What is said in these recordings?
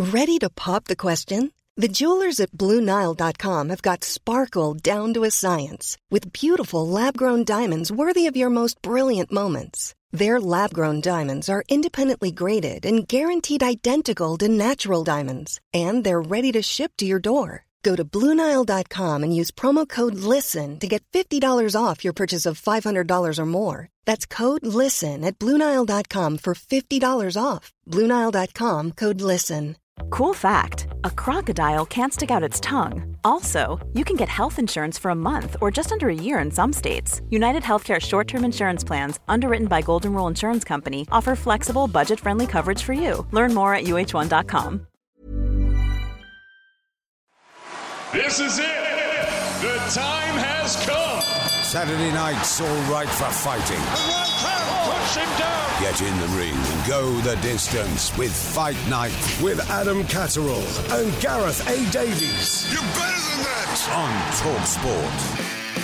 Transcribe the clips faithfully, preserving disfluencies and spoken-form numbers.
Ready to pop the question? The jewelers at Blue Nile dot com have got sparkle down to a science with beautiful lab-grown diamonds worthy of your most brilliant moments. Their lab-grown diamonds are independently graded and guaranteed identical to natural diamonds, and they're ready to ship to your door. Go to Blue Nile dot com and use promo code LISTEN to get fifty dollars off your purchase of five hundred dollars or more. That's code LISTEN at Blue Nile dot com for fifty dollars off. Blue Nile dot com, code LISTEN. Cool fact, a crocodile can't stick out its tongue. Also, you can get health insurance for a month or just under a year in some states. United Healthcare short-term insurance plans, underwritten by Golden Rule Insurance Company, offer flexible, budget-friendly coverage for you. Learn more at U H one dot com. This is it. The time has come. Saturday night's all right for fighting. The right hand puts him down. Get in the ring and go the distance with Fight Night with Adam Catterall and Gareth A. Davies. You're better than that. On Talk Sport.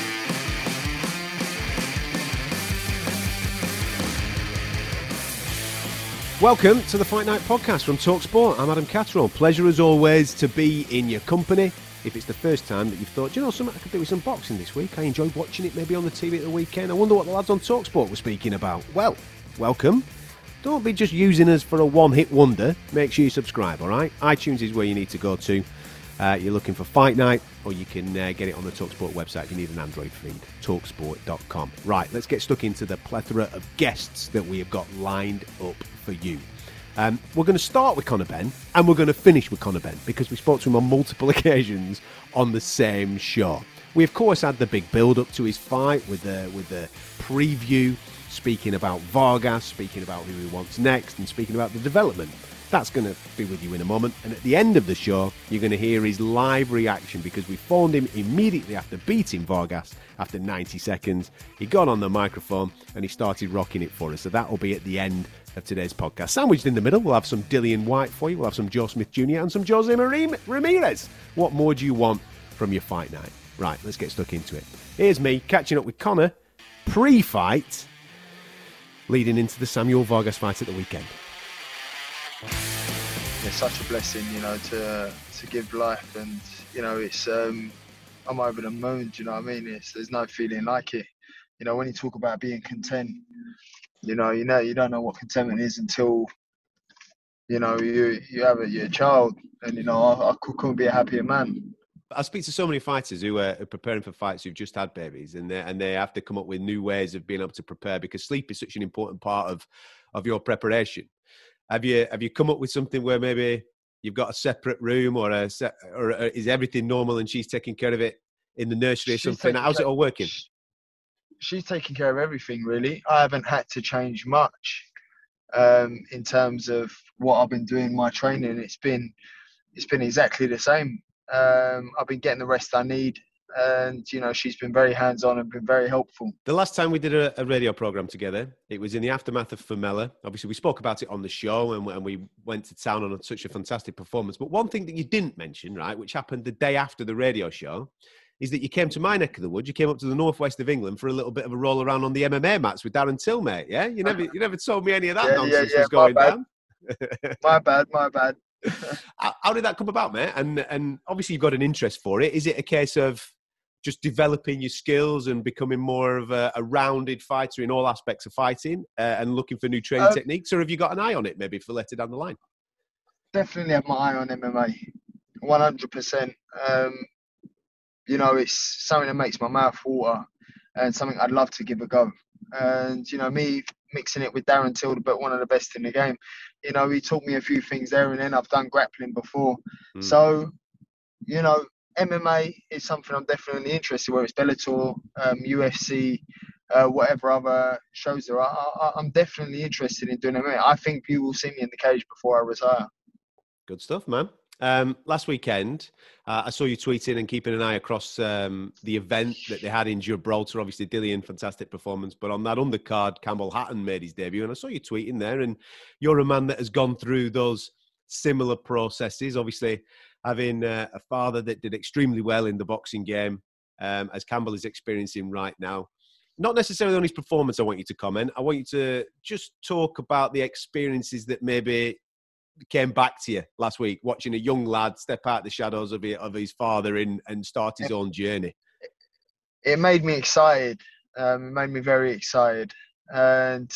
Welcome to the Fight Night podcast from Talk Sport. I'm Adam Catterall. Pleasure as always to be in your company. If it's the first time that you've thought, do you know something, I could do with some boxing this week. I enjoyed watching it maybe on the T V at the weekend. I wonder what the lads on TalkSport were speaking about. Well, welcome. Don't be just using us for a one-hit wonder. Make sure you subscribe, all right? iTunes is where you need to go to. Uh, you're looking for Fight Night, or you can uh, get it on the TalkSport website if you need an Android feed, talk sport dot com. Right, let's get stuck into the plethora of guests that we have got lined up for you. Um, we're going to start with Conor Benn, and we're going to finish with Conor Benn, because we spoke to him on multiple occasions on the same show. We, of course, had the big build-up to his fight with the, with the preview, speaking about Vargas, speaking about who he wants next, and speaking about the development. That's going to be with you in a moment. And at the end of the show, you're going to hear his live reaction, because we phoned him immediately after beating Vargas after ninety seconds. He got on the microphone and he started rocking it for us. So that will be at the end of today's podcast. Sandwiched in the middle, we'll have some Dillian White for you. We'll have some Joe Smith Junior and some Jose Ramirez. What more do you want from your fight night? Right, let's get stuck into it. Here's me catching up with Conor pre-fight, leading into the Samuel Vargas fight at the weekend. It's such a blessing, you know, to to give life, and you know, it's um, I'm over the moon. Do you know what I mean? It's, there's no feeling like it. You know, when you talk about being content, you know, you know, you don't know what contentment is until you know you you have a your child, and you know, I, I couldn't be a happier man. I speak to so many fighters who are preparing for fights who've just had babies, and they and they have to come up with new ways of being able to prepare, because sleep is such an important part of of your preparation. Have you have you come up with something where maybe you've got a separate room, or a set, or is everything normal and she's taking care of it in the nursery or She's something? How's care, it all working? She's taking care of everything, really. I haven't had to change much um, in terms of what I've been doing, my training. It's been it's been exactly the same. Um, I've been getting the rest I need. And, you know, she's been very hands-on and been very helpful. The last time we did a, a radio program together, it was in the aftermath of Formella. Obviously, we spoke about it on the show, and, and we went to town on such a fantastic performance. But one thing that you didn't mention, right, which happened the day after the radio show, is that you came to my neck of the woods. You came up to the northwest of England for a little bit of a roll around on the M M A mats with Darren Till, mate. Yeah, you never, you never told me any of that yeah, nonsense yeah, yeah, was going my down. my bad, my bad. how, how did that come about, mate? And and obviously you've got an interest for it. Is it a case of just developing your skills and becoming more of a, a rounded fighter in all aspects of fighting, uh, and looking for new training um, techniques? Or have you got an eye on it maybe for later down the line? Definitely have my eye on M M A, one hundred percent. Um, you know, it's something that makes my mouth water, and something I'd love to give a go. And, you know, me mixing it with Darren Till, but one of the best in the game, you know, he taught me a few things there, and then I've done grappling before. Mm. So, you know, M M A is something I'm definitely interested in, whether it's Bellator, um, U F C, uh, whatever other shows there are. I, I, I'm definitely interested in doing M M A. I think you will see me in the cage before I retire. Good stuff, man. Um, last weekend, uh, I saw you tweeting and keeping an eye across um, the event that they had in Gibraltar. Obviously, Dillian, fantastic performance. But on that undercard, Campbell Hatton made his debut. And I saw you tweeting there. And you're a man that has gone through those similar processes. Obviously, having uh, a father that did extremely well in the boxing game, um, as Campbell is experiencing right now. Not necessarily on his performance, I want you to comment. I want you to just talk about the experiences that maybe came back to you last week, watching a young lad step out the shadows of his, of his father in, and start his own journey? It made me excited. Um, it made me very excited. And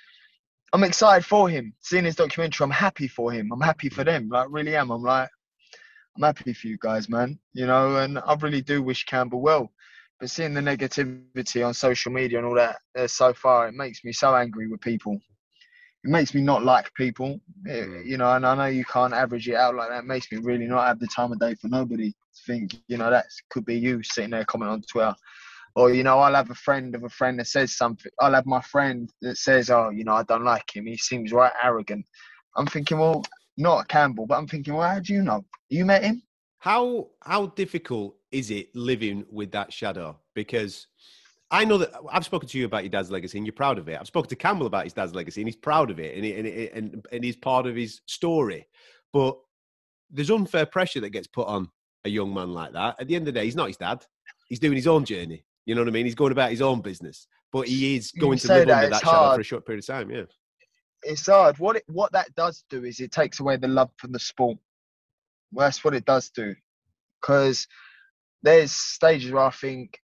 I'm excited for him. Seeing his documentary, I'm happy for him. I'm happy for them. Like, really am. I'm like, I'm happy for you guys, man. You know, and I really do wish Campbell well. But seeing the negativity on social media and all that uh, so far, it makes me so angry with people. It makes me not like people, it, you know, and I know you can't average it out like that. It makes me really not have the time of day for nobody to think, you know, that could be you sitting there commenting on Twitter. Or, you know, I'll have a friend of a friend that says something. I'll have my friend that says, oh, you know, I don't like him. He seems right arrogant. I'm thinking, well, not Campbell, but I'm thinking, well, how do you know? You met him? How how difficult is it living with that shadow? Because I know that I've spoken to you about your dad's legacy and you're proud of it. I've spoken to Campbell about his dad's legacy and he's proud of it and it, and it, and, and he's part of his story. But there's unfair pressure that gets put on a young man like that. At the end of the day, he's not his dad. He's doing his own journey. You know what I mean? He's going about his own business. But he is going to live that, under that shadow hard. for a short period of time, yeah. It's hard. What it, what that does do is it takes away the love for the sport. Well, that's what it does do. Because there's stages where I think,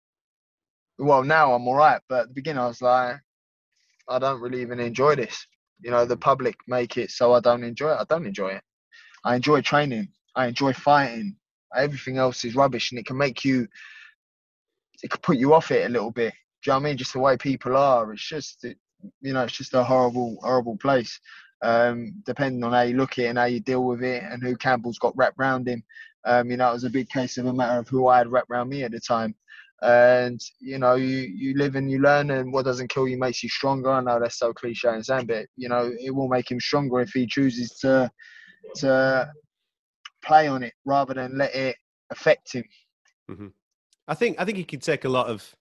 well, now I'm all right. But at the beginning, I was like, I don't really even enjoy this. You know, the public make it so I don't enjoy it. I don't enjoy it. I enjoy training. I enjoy fighting. Everything else is rubbish. And it can make you, it can put you off it a little bit. Do you know what I mean? Just the way people are. It's just, it, you know, it's just a horrible, horrible place. Um, depending on how you look at it and how you deal with it and who Campbell's got wrapped around him. Um, you know, it was a big case of a matter of who I had wrapped around me at the time. And, you know, you, you live and you learn, and what doesn't kill you makes you stronger. I know that's so cliche and saying, but, you know, it will make him stronger if he chooses to to play on it rather than let it affect him. Mm-hmm. I think I think you can take a lot of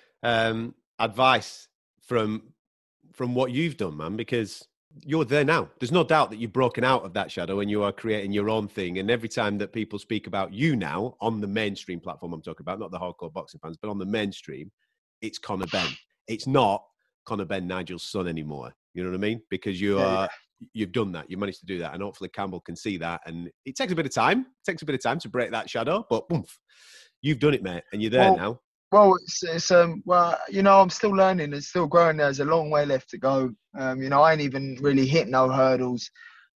um, advice from from what you've done, man, because you're there now. There's no doubt that you've broken out of that shadow and you are creating your own thing. And every time that people speak about you now on the mainstream platform I'm talking about, not the hardcore boxing fans, but on the mainstream, it's Conor Benn. It's not Conor Benn, Nigel's son anymore. You know what I mean? Because you are, yeah. You've done that. You managed to do that. And hopefully Campbell can see that. And it takes a bit of time. It takes a bit of time to break that shadow, but boom, you've done it, mate. And you're there well, now. Well, it's, it's um, well, you know, I'm still learning and still growing. There's a long way left to go. Um, you know, I ain't even really hit no hurdles.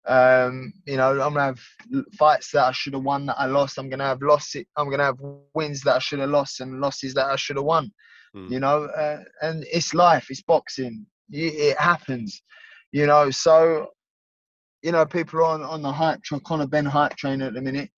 Um, you know, I'm gonna have fights that I should have won that I lost. I'm gonna have lost it. I'm gonna have wins that I should have lost and losses that I should have won. Hmm. You know, uh, and it's life. It's boxing. It happens. You know, so you know, people are on on the hype train, Conor Benn hype train at the minute.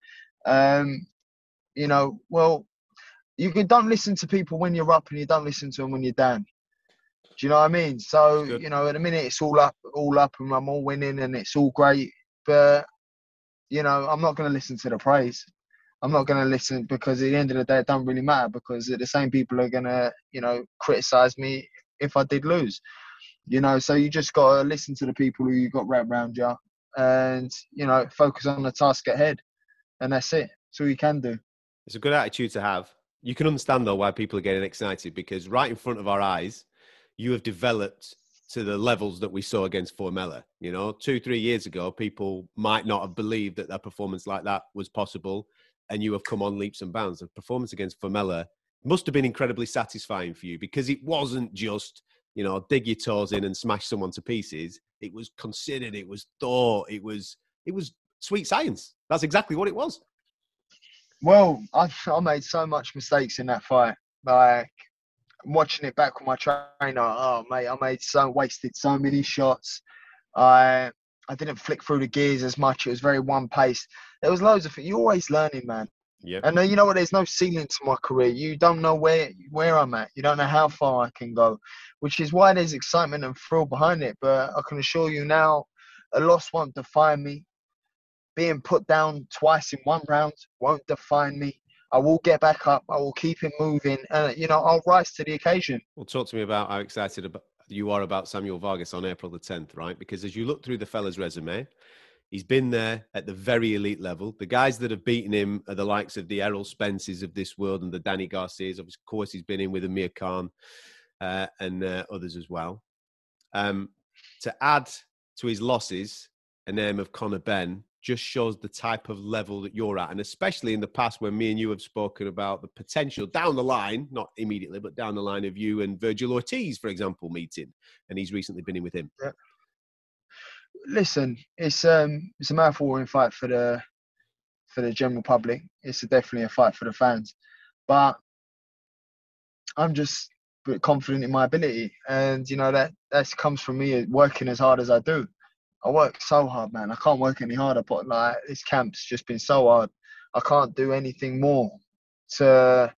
Um, you know, well. You can don't listen to people when you're up and you don't listen to them when you're down. Do you know what I mean? So, you know, at the minute it's all up, all up and I'm all winning and it's all great. But, you know, I'm not going to listen to the praise. I'm not going to listen because at the end of the day, it don't really matter because the same people are going to, you know, criticize me if I did lose. You know, so you just got to listen to the people who you got wrapped around you and, you know, focus on the task ahead. And that's it. That's all you can do. It's a good attitude to have. You can understand, though, why people are getting excited because right in front of our eyes, you have developed to the levels that we saw against Formella. You know, two, three years ago, people might not have believed that a performance like that was possible, and you have come on leaps and bounds. The performance against Formella must have been incredibly satisfying for you because it wasn't just, you know, dig your toes in and smash someone to pieces. It was considered, it was thought, it was, it was sweet science. That's exactly what it was. Well, I, I made so much mistakes in that fight. Like, watching it back with my trainer, oh, mate, I made so, wasted so many shots. I I didn't flick through the gears as much. It was very one-paced. There was loads of things. You're always learning, man. Yeah. And uh, you know what? There's no ceiling to my career. You don't know where, where I'm at. You don't know how far I can go, which is why there's excitement and thrill behind it. But I can assure you now, a loss won't define me. Being put down twice in one round won't define me. I will get back up. I will keep it moving. And, you know, I'll rise to the occasion. Well, talk to me about how excited about, you are about Samuel Vargas on April the tenth, right? Because as you look through the fella's resume, he's been there at the very elite level. The guys that have beaten him are the likes of the Errol Spences of this world and the Danny Garcias. Of course, he's been in with Amir Khan uh, and uh, others as well. Um, to add to his losses a name of Conor Benn just shows the type of level that you're at. And especially in the past when me and you have spoken about the potential down the line, not immediately, but down the line of you and Virgil Ortiz, for example, meeting. And he's recently been in with him. Yeah. Listen, it's um, it's a mouth-watering fight for the for the general public. It's a, definitely a fight for the fans. But I'm just confident in my ability. And, you know, that, that comes from me working as hard as I do. I work so hard, man. I can't work any harder. But, like, this camp's just been so hard. I can't do anything more to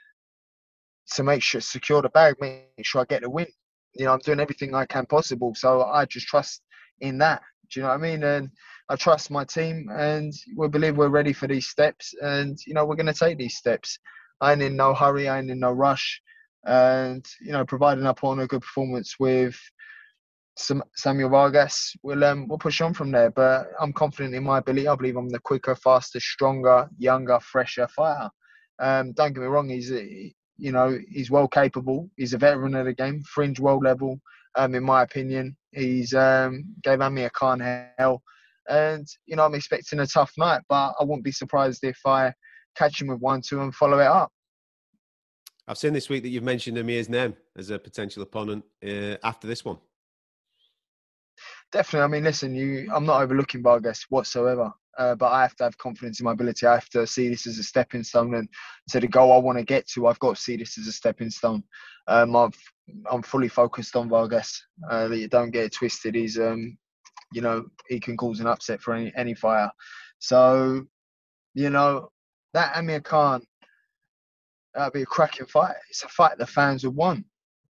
to make sure, secure the bag, make sure I get the win. You know, I'm doing everything I can possible. So I just trust in that. Do you know what I mean? And I trust my team, and we believe we're ready for these steps. And, you know, we're going to take these steps. I ain't in no hurry. I ain't in no rush. And, you know, providing I put on a good performance with some Samuel Vargas, we'll, um, we'll push on from there. But I'm confident in my ability. I believe I'm the quicker, faster, stronger, younger, fresher fighter. Um, don't get me wrong. He's, you know, he's well capable. He's a veteran of the game, fringe world level. Um, in my opinion, he's um, gave Amir Khan hell. And, you know, I'm expecting a tough night, but I wouldn't be surprised if I catch him with one, two and follow it up. I've seen this week that you've mentioned Amir's name as a potential opponent uh, after this one. Definitely. I mean, listen, you. I'm not overlooking Vargas whatsoever, uh, but I have to have confidence in my ability. I have to see this as a stepping stone, and to the goal I want to get to, I've got to see this as a stepping stone. Um, I've, I'm fully focused on Vargas. Uh, you don't get it twisted. He's, um, you know, he can cause an upset for any any fighter. So, you know, that Amir Khan, that'd be a cracking fight. It's a fight the fans would want,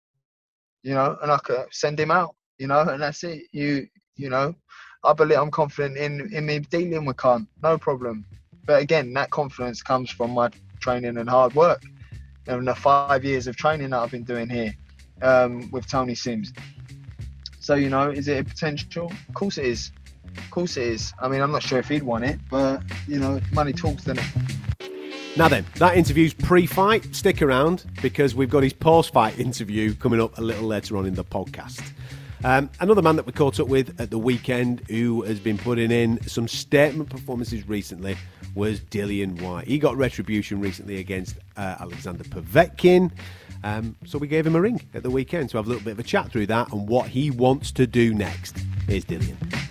you know, and I could send him out, you know, and that's it. You, you know, I believe I'm confident in, in me dealing with Khan, no problem. But again, that confidence comes from my training and hard work, and the five years of training that I've been doing here um, with Tony Sims. So, you know, is it a potential? Of course it is. Of course it is. I mean, I'm not sure if he'd want it, but, you know, money talks, doesn't it? Now then, that interview's pre-fight. Stick around because we've got his post-fight interview coming up a little later on in the podcast. Um, another man that we caught up with at the weekend who has been putting in some statement performances recently was Dillian Whyte. He got retribution recently against uh, Alexander Povetkin. Um, so we gave him a ring at the weekend to have a little bit of a chat through that and what he wants to do next. Here's Dillian.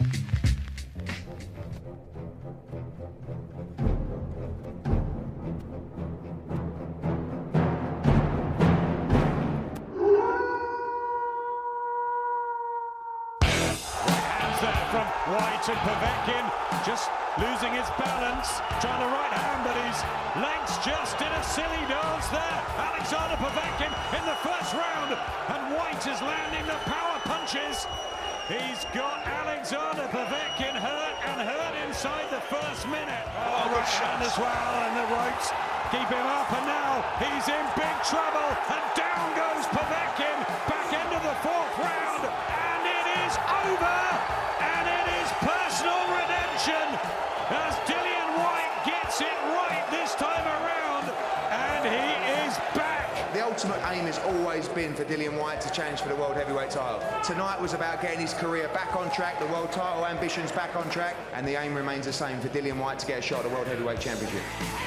Whyte and Povetkin just losing his balance, trying to right hand, but his legs just did a silly dance there. Alexander Povetkin in the first round, and Whyte is landing the power punches. He's got Alexander Povetkin hurt and hurt inside the first minute. Oh, good shot as well, and the ropes keep him up, and now he's in big trouble, and down goes Povetkin, back into the fourth round, and it is over. Personal redemption as Dillian Whyte gets it right this time around, and he is back. The ultimate aim has always been for Dillian Whyte to challenge for the world heavyweight title. Tonight was about getting his career back on track, the world title ambitions back on track, and the aim remains the same for Dillian Whyte to get a shot at the world heavyweight championship.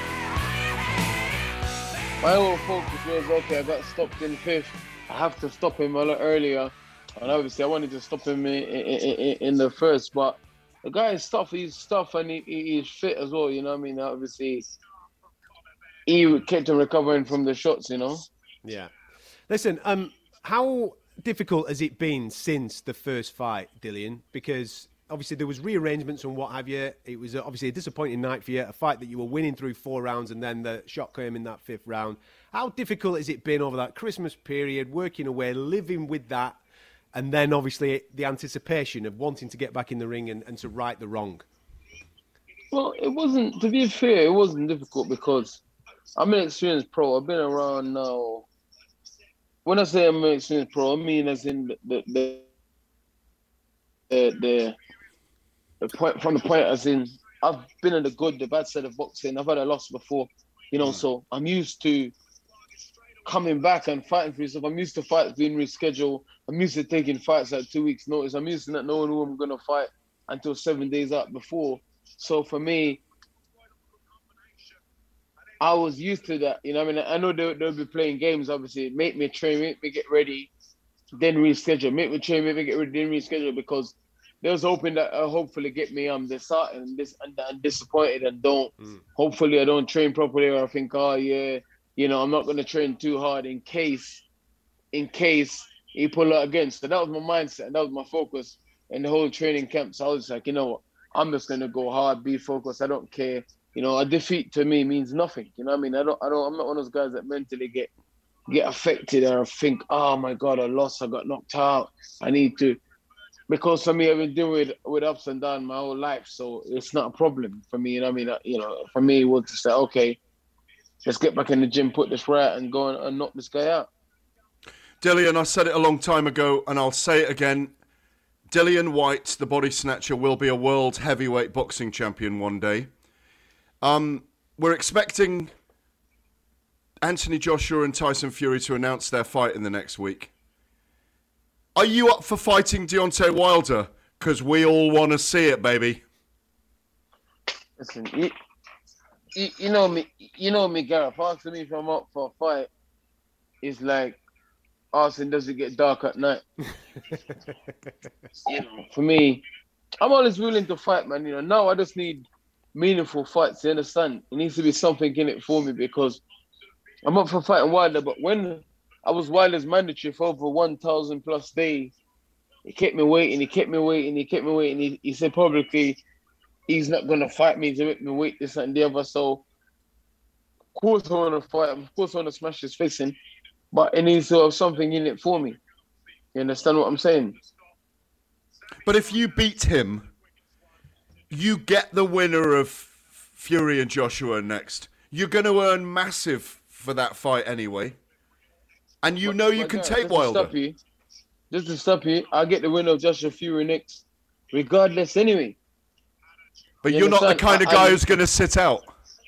My whole focus was, okay, I got stopped in fifth. I have to stop him a lot earlier. And obviously I wanted to stop him in, in, in, in the first, but the guy is tough, he's tough, and he, he's fit as well, you know what I mean? Obviously, he kept him recovering from the shots, you know? Yeah. Listen, um, how difficult has it been since the first fight, Dillian? Because obviously there was rearrangements and what have you. It was obviously a disappointing night for you, a fight that you were winning through four rounds and then the shot came in that fifth round. How difficult has it been over that Christmas period, working away, living with that, and then obviously the anticipation of wanting to get back in the ring and, and to right the wrong? Well, it wasn't, to be fair, it wasn't difficult because I'm an experienced pro. I've been around now. When I say I'm an experienced pro, I mean as in the the, the, the, the point, from the point as in I've been in the good, the bad side of boxing. I've had a loss before, you know, so I'm used to coming back and fighting for yourself. I'm used to fights being rescheduled. I'm used to taking fights at two weeks' notice. I'm used to not knowing who I'm going to fight until seven days out before. So for me, I was used to that. You know, I mean, I know they'll, they'll be playing games. Obviously, make me train, make me get ready, then reschedule. Make me train, make me get ready, then reschedule, because they was hoping that uh, hopefully get me um disheartened and dis and, and disappointed and don't. Mm. Hopefully, I don't train properly, or I think, oh yeah, you know, I'm not gonna train too hard in case, in case he pull out again. So that was my mindset, and that was my focus in the whole training camp. So I was like, you know what, I'm just gonna go hard, be focused. I don't care. You know, a defeat to me means nothing. You know what I mean? I don't, I don't, I'm not one of those guys that mentally get get affected or think, oh my God, I lost, I got knocked out. I need to, because for me, I've been dealing with, with ups and downs my whole life. So it's not a problem for me. You know what I mean? You know, for me, it was to say, okay, let's get back in the gym, put this right, and go and, and knock this guy out. Dillian, I said it a long time ago, and I'll say it again. Dillian Whyte, the body snatcher, will be a world heavyweight boxing champion one day. Um, we're expecting Anthony Joshua and Tyson Fury to announce their fight in the next week. Are you up for fighting Deontay Wilder? Because we all want to see it, baby. Listen, you, you, you know me, you know me, Gareth. Asking me if I'm up for a fight is like asking, does it get dark at night? You know, for me, I'm always willing to fight, man. You know, now I just need meaningful fights, you understand? It needs to be something in it for me, because I'm up for fighting Wilder, but when I was Wilder's mandatory for over one thousand plus days, he kept me waiting, he kept me waiting, he kept me waiting. He, he said publicly he's not going to fight me, to make me wait this and the other. So, of course I want to fight him, of course I want to smash his face in, but it needs to have something in it for me. You understand what I'm saying? But if you beat him, you get the winner of Fury and Joshua next. You're going to earn massive for that fight anyway. And you but, know you can God, take just Wilder. To stop you, just to stop you, I'll get the winner of Joshua Fury next, regardless anyway. But you you're understand? not the kind of guy I, I, who's going to sit out.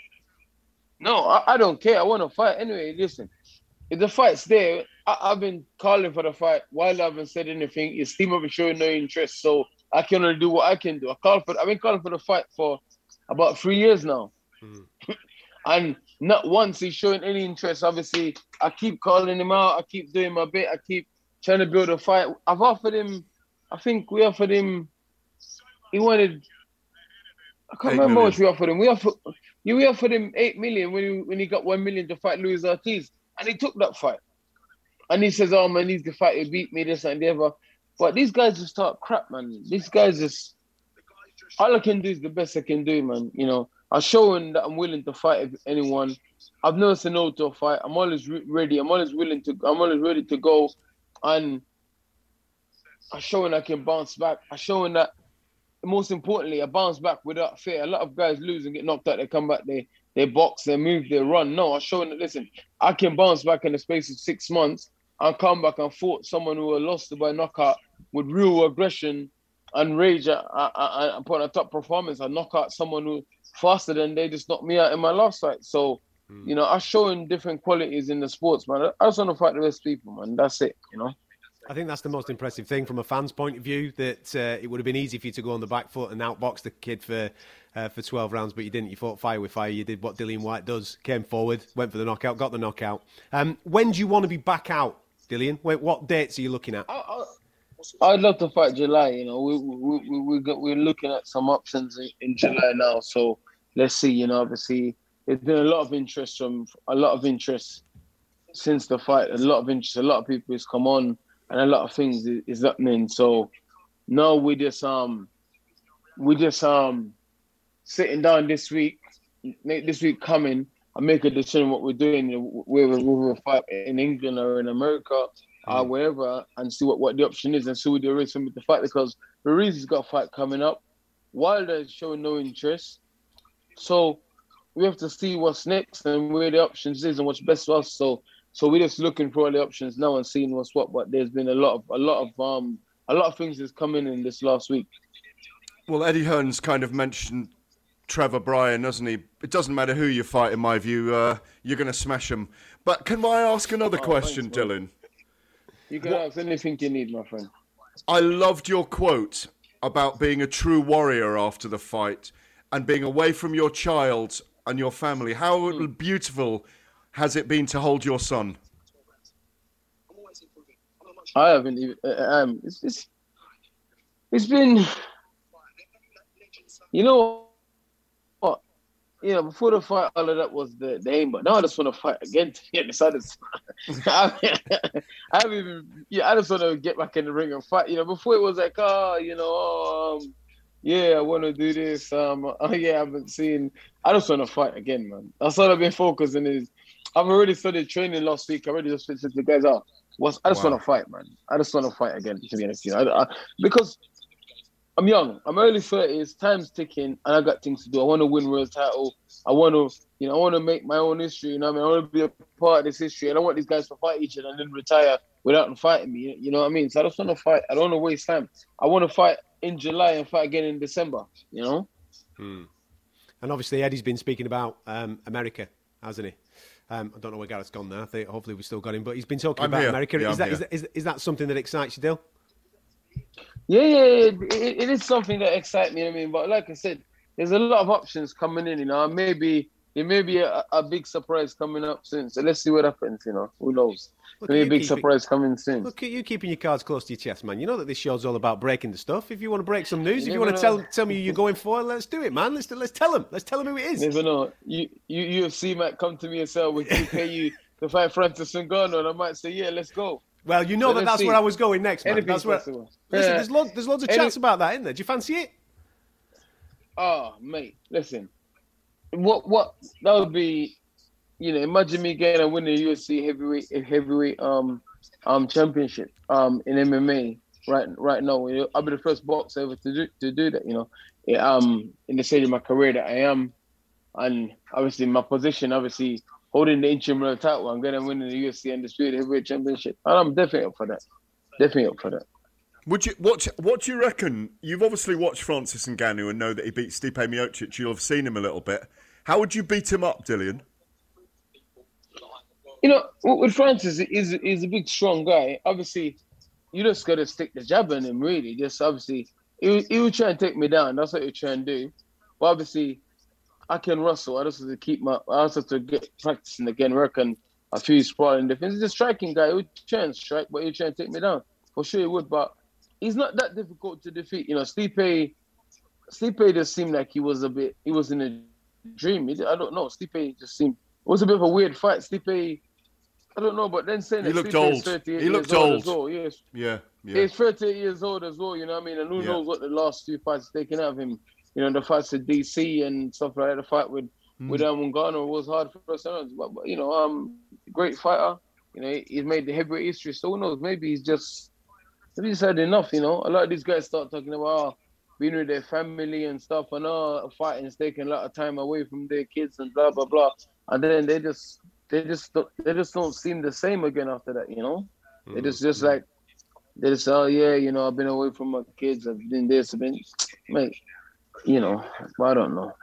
No, I, I don't care. I want to fight anyway. Listen, if the fight's there, I, I've been calling for the fight. Wilder haven't said anything. His team have been showing no interest, so I can only do what I can do. I call for. I've been calling for the fight for about three years now, mm. and not once he's showing any interest. Obviously, I keep calling him out. I keep doing my bit. I keep trying to build a fight. I've offered him. I think we offered him. He wanted. I can't remember how much we offered him. We offered. Yeah, we offered him eight million when he when he got one million to fight Luis Ortiz, and he took that fight. And he says, "Oh man, he's the fight. He beat me this and the other." But these guys just talk crap, man. These guys just, all I can do is the best I can do, man. You know, I'm showing that I'm willing to fight anyone. I've never said no to a fight. I'm always re ready. I'm always willing to, I'm always ready to go. And I'm showing I can bounce back. I'm showing that, most importantly, I bounce back without fear. A lot of guys lose and get knocked out. They come back, they, they box, they move, they run. No, I'm showing that, listen, I can bounce back in the space of six months. I come back and fought someone who was lost by knockout with real aggression and rage and put on a top performance and knock out someone who faster than they just knocked me out in my last fight. So, mm. you know, I'm showing different qualities in the sports, man. I just want to fight the best people, man. That's it, you know. I think that's the most impressive thing from a fan's point of view, that uh, it would have been easy for you to go on the back foot and outbox the kid for uh, for twelve rounds, but you didn't. You fought fire with fire. You did what Dillian Whyte does, came forward, went for the knockout, got the knockout. Um, when do you want to be back out, Dillian? Wait, what dates are you looking at? I, I, I'd love to fight July. You know, we we we we got, we're looking at some options in, in July now. So let's see. You know, obviously there's been a lot of interest from a lot of interest since the fight. A lot of interest. A lot of people has come on, and a lot of things is, is happening. So now we just um we just um sitting down this week, this week coming, and make a decision what we're doing. Whether we'll fight in England or in America. Uh, wherever, and see what, what the option is and see what the race with the fight, because Ruiz has got a fight coming up. Wilder is showing no interest. So we have to see what's next and where the options is and what's best for us. So so we're just looking for all the options now and seeing what's what. But there's been a lot of a lot of um a lot of things that's come in in this last week. Well, Eddie Hearn's kind of mentioned Trevor Bryan, doesn't he? It doesn't matter who you fight, in my view, uh, you're going to smash him. But can I ask another oh, question, thanks, Dylan? You can what? ask anything you need, my friend. I loved your quote about being a true warrior after the fight and being away from your child and your family. How mm. beautiful has it been to hold your son? I haven't even. Um, it's, it's it's been. You know what? You know, before the fight, all of that was the, the aim, but now I just want to fight again to get this other. I haven't even. Yeah, I just want to get back in the ring and fight. You know, before it was like, oh, you know, um, yeah, I want to do this. Um, oh yeah, I've been seeing. I just want to fight again, man. That's all I've been focusing is. I've already started training last week. I already just said to the guys, oh, was I just wow. want to fight, man. I just want to fight again, to be honest. You know, I, I, because I'm young. I'm early thirties. Time's ticking, and I got things to do. I want to win world title. I want to, you know, I want to make my own history. You know, what I mean, I want to be a part of this history, and I want these guys to fight each other and then retire without them fighting me. You know what I mean? So I just want to fight. I don't want to waste time. I want to fight in July and fight again in December. You know. Hmm. And obviously, Eddie's been speaking about um, America, hasn't he? Um, I don't know where Gareth's gone now. I think hopefully we still got him, but he's been talking I'm about here. America. Yeah, is, that, is, that, is, is that something that excites you, Dill? Yeah, yeah, yeah. It, it is something that excites me. I mean, but like I said, there's a lot of options coming in. You know, maybe there may be a, a big surprise coming up soon. So let's see what happens. You know, who knows? Maybe a big keeping, surprise coming soon. Look at you keeping your cards close to your chest, man. You know that this show's all about breaking the stuff. If you want to break some news, you if you want to tell tell me who you're going for, let's do it, man. Let's let's tell them. Let's tell them who it is. Never know. You you U F C might come to me and say, "Would you pay you to fight Francis Ngannou?" And I might say, "Yeah, let's go." Well, you know so that that's see. where I was going next, man. That's where, listen, yeah. there's loads there's loads of Any, chats about that, isn't there? Do you fancy it? Oh, mate, listen. What what that would be? You know, imagine me getting a win in the U F C heavyweight heavyweight um. Um, championship um in M M A right right now. I'll be the first boxer ever to do to do that. You know, yeah, um in the stage of my career that I am, and obviously my position, obviously holding the interim world title, I'm gonna win in the U F C undisputed heavyweight championship, and I'm definitely up for that. Definitely up for that. Would you what what do you reckon? You've obviously watched Francis Ngannou and know that he beat Stipe Miocic. You'll have seen him a little bit. How would you beat him up, Dillian? You know, with Francis, he's, he's a big, strong guy. Obviously, you just got to stick the jab on him, really. Just obviously, he, he would try and take me down. That's what he would try and do. But obviously, I can wrestle. I just have to keep my, I also have to get practicing again, work on a few sparring defense. He's a striking guy. He would try and strike, but he would try and take me down. For sure he would, but he's not that difficult to defeat. You know, Stipe, Stipe just seemed like he was a bit, he was in a dream. I don't know. Stipe just seemed, it was a bit of a weird fight. Stipe, I don't know, but then saying he that looked old. He looked old. old. Well. Yes. Yeah, yeah. He's thirty-eight years old as well. You know what I mean? And who yeah. knows what the last few fights taken out of him? You know, the fights with D C and stuff like that. The fight with mm. with Ngannou was hard for us, but, but you know, um, great fighter. You know, he's made the heavyweight history. So who knows? Maybe he's just maybe he's had enough. You know, a lot of these guys start talking about oh, being with their family and stuff, and oh, fighting is taking a lot of time away from their kids and blah blah blah, and then they just. They just they just don't seem the same again after that, you know. Mm-hmm. They just just like they just oh yeah, you know, I've been away from my kids, I've been this, I've been, mate, you know, I don't know.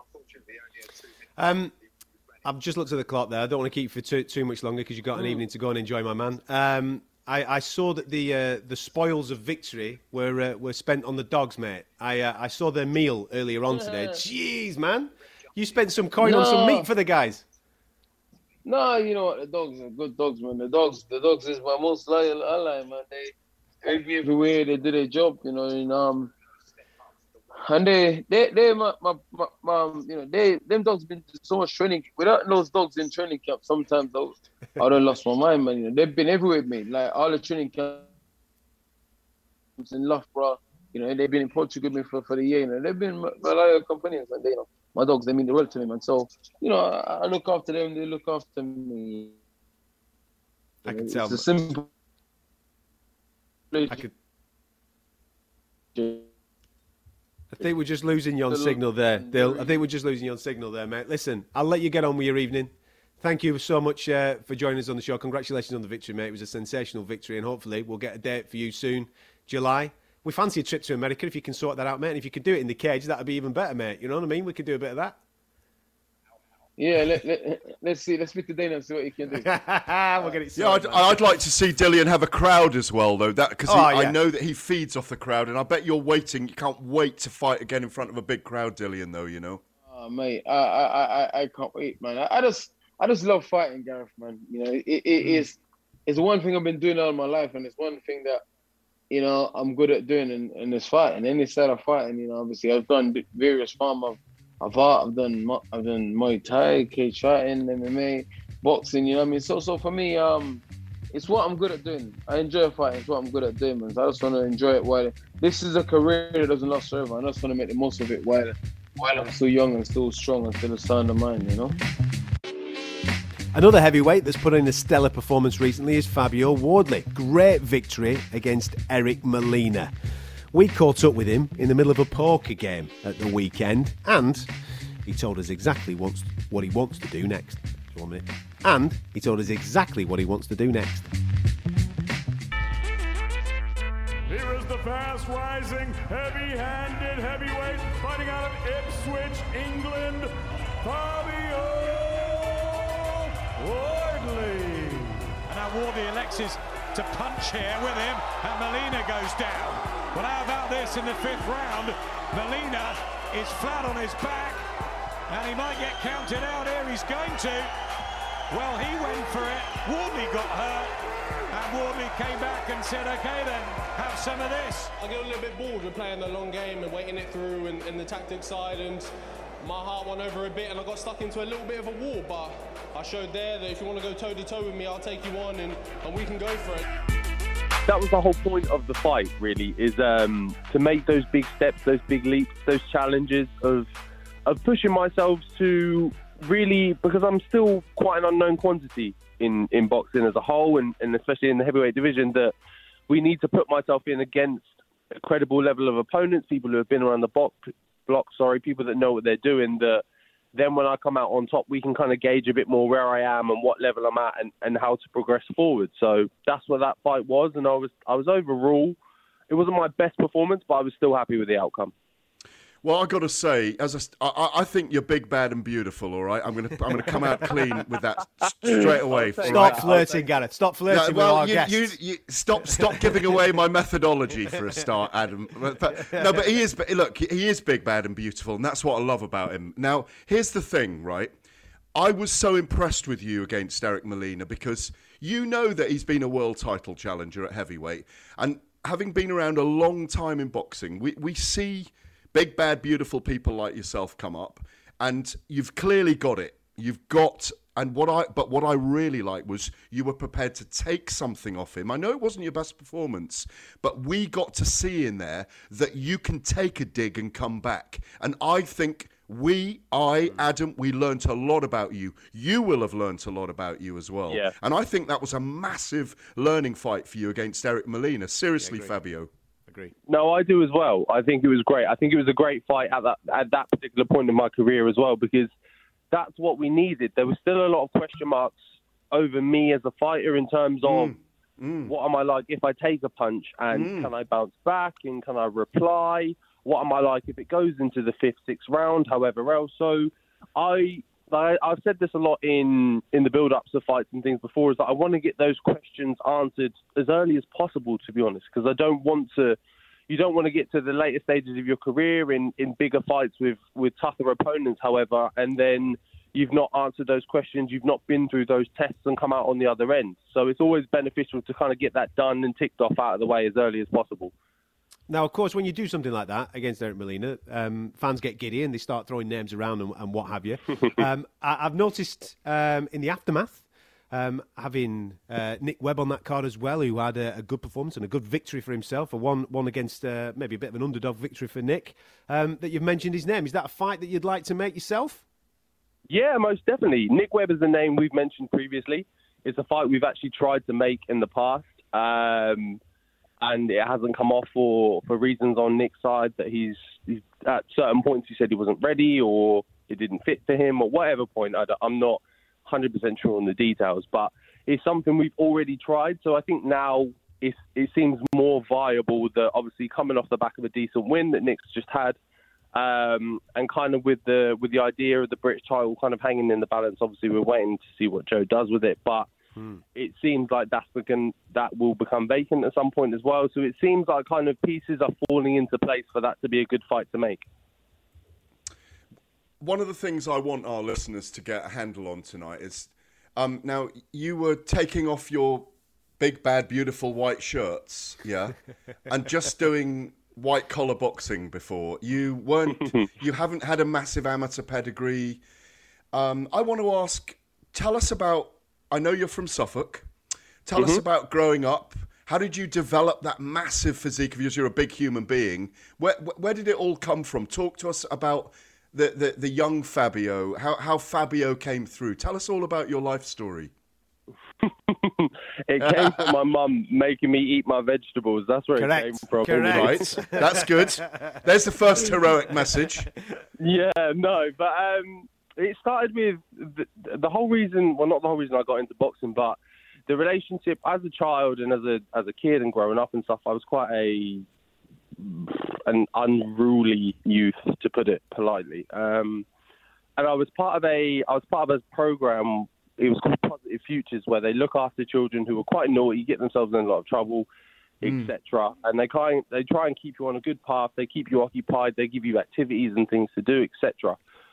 Um, I've just looked at the clock there. I don't want to keep you for too too much longer because you've got an mm. evening to go and enjoy, my man. Um, I, I saw that the uh, the spoils of victory were uh, were spent on the dogs, mate. I uh, I saw their meal earlier on today. Jeez, man, you spent some coin no. on some meat for the guys. No, you know what? The dogs are good dogs, man. The dogs, the dogs is my most loyal ally, man. They help me everywhere. They do their job, you know. And um, and they, they, they, my, my, my, my you know, they, them dogs been to so much training. Without those dogs in training camp, sometimes I would have lost my mind, man. You know, they've been everywhere with me. Like all the training camps in Loughborough, you know, they've been in Portugal with me for, for the year. You know, they've been my, my loyal companions, man. They, you know. My dogs, they mean the world to me, man. So, you know, I, I look after them, they look after me. I can it's tell. It's a simple... I could... I think we're just losing you on signal there, Dill. I think we're just losing you on signal there, mate. Listen, I'll let you get on with your evening. Thank you so much uh, for joining us on the show. Congratulations on the victory, mate. It was a sensational victory, and hopefully we'll get a date for you soon, July. We fancy a trip to America if you can sort that out, mate. And if you could do it in the cage, that'd be even better, mate. You know what I mean? We could do a bit of that. Yeah, let, let, let's see. Let's speak to Dana and see what he can do. We'll get it. Yeah, I'd, I'd like to see Dillian have a crowd as well, though. That because Oh, I yeah. know that he feeds off the crowd, and I bet you're waiting. You can't wait to fight again in front of a big crowd, Dillian. Though you know. Oh, mate, I, I, I, I can't wait, man. I, I just, I just love fighting, Gareth, man. You know, it, it mm. is, it's one thing I've been doing all my life, and it's one thing that, you know, I'm good at doing, and, and it's fighting. Any style of fighting, you know. Obviously, I've done various forms of, of art. I've done, I've done Muay Thai, cage fighting, M M A, boxing. You know what I mean? So, so for me, um, it's what I'm good at doing. I enjoy fighting. It's what I'm good at doing, man. So I just want to enjoy it while this is a career that doesn't last forever. I just want to make the most of it while. While I'm still young and still strong and still a sound of mind, you know. Another heavyweight that's put in a stellar performance recently is Fabio Wardley. Great victory against Eric Molina. We caught up with him in the middle of a poker game at the weekend, and he told us exactly wants, what he wants to do next. One minute. And he told us exactly what he wants to do next. Here is the fast-rising, heavy-handed heavyweight fighting out of Ipswich, England, Fabio Wardley. And now Wardley elects to punch here with him, and Molina goes down. But how about this in the fifth round? Molina is flat on his back, and he might get counted out here. He's going to. Well, he went for it. Wardley got hurt. And Wardley came back and said, OK then, have some of this. I get a little bit bored with playing the long game and waiting it through and, and the tactics side, and my heart went over a bit and I got stuck into a little bit of a war, but I showed there that if you want to go toe to toe with me, I'll take you on and, and we can go for it. That was the whole point of the fight, really, is um, to make those big steps, those big leaps, those challenges of of pushing myself to really, because I'm still quite an unknown quantity in, in boxing as a whole, and, and especially in the heavyweight division, that we need to put myself in against a credible level of opponents, people who have been around the block, block, sorry, people that know what they're doing, that then when I come out on top, we can kind of gauge a bit more where I am and what level I'm at and, and how to progress forward. So that's what that fight was, and I was I was overall, it wasn't my best performance, but I was still happy with the outcome. Well, I got to say, as a, I, I think you're big, bad, and beautiful. All right, I'm going to I'm going to come out clean with that straight away. Stop right? flirting, Gareth. Stop flirting no, well, with our you, guests. You, you, stop stop giving away my methodology for a start, Adam. But, but, no, but he is. Look, he is big, bad, and beautiful, and that's what I love about him. Now, here's the thing, right? I was so impressed with you against Eric Molina because you know that he's been a world title challenger at heavyweight, and having been around a long time in boxing, we we see big, bad, beautiful people like yourself come up, and you've clearly got it. You've got, and what I, but what I really liked was you were prepared to take something off him. I know it wasn't your best performance, but we got to see in there that you can take a dig and come back. And I think we, I, Adam, we learnt a lot about you. You will have learnt a lot about you as well. Yeah. And I think that was a massive learning fight for you against Eric Molina. Seriously, yeah, Fabio. Agree. No, I do as well. I think it was great. I think it was a great fight at that at that particular point in my career as well, because that's what we needed. There was still a lot of question marks over me as a fighter in terms of mm. Mm. what am I like if I take a punch, and mm. can I bounce back, and can I reply? What am I like if it goes into the fifth, sixth round, however else? So I... I, I've said this a lot in, in the build-ups of fights and things before, is that I want to get those questions answered as early as possible, to be honest, because I don't want to, you don't want to get to the later stages of your career in, in bigger fights with, with tougher opponents, however, and then you've not answered those questions, you've not been through those tests and come out on the other end. So it's always beneficial to kind of get that done and ticked off out of the way as early as possible. Now, of course, when you do something like that against Eric Molina, um, fans get giddy and they start throwing names around and, and what have you. um, I, I've noticed um, in the aftermath, um, having uh, Nick Webb on that card as well, who had a, a good performance and a good victory for himself, a one, one against uh, maybe a bit of an underdog victory for Nick, um, that you've mentioned his name. Is that a fight that you'd like to make yourself? Yeah, most definitely. Nick Webb is a name we've mentioned previously. It's a fight we've actually tried to make in the past. Um And it hasn't come off for, for reasons on Nick's side that he's, he's at certain points he said he wasn't ready or it didn't fit for him or whatever point. I I'm not one hundred percent sure on the details, but it's something we've already tried. So I think now it's, it seems more viable that obviously coming off the back of a decent win that Nick's just had, Um, and kind of with the with the idea of the British title kind of hanging in the balance, obviously we're waiting to see what Joe does with it. But hmm. it seems like that's become, that will become vacant at some point as well. So it seems like kind of pieces are falling into place for that to be a good fight to make. One of the things I want our listeners to get a handle on tonight is, um, now you were taking off your big, bad, beautiful white shirts, yeah, and just doing white collar boxing before. You weren't, you haven't had a massive amateur pedigree. Um, I want to ask, tell us about, I know you're from Suffolk. Tell mm-hmm. us about growing up. How did you develop that massive physique of yours? You're a big human being. Where, where did it all come from? Talk to us about the, the, the young Fabio, how, how Fabio came through. Tell us all about your life story. It came from my mum making me eat my vegetables. That's where Correct. it came from. Correct. Right. That's good. There's the first heroic message. Yeah, no, but um, it started with the, the whole reason, well, not the whole reason I got into boxing, but the relationship as a child and as a as a kid and growing up and stuff. I was quite a an unruly youth, to put it politely. Um, and I was part of a I was part of a program. It was called Positive Futures, where they look after children who are quite naughty, get themselves in a lot of trouble, mm. et cetera. And they try, they try and keep you on a good path. They keep you occupied. They give you activities and things to do, et cetera.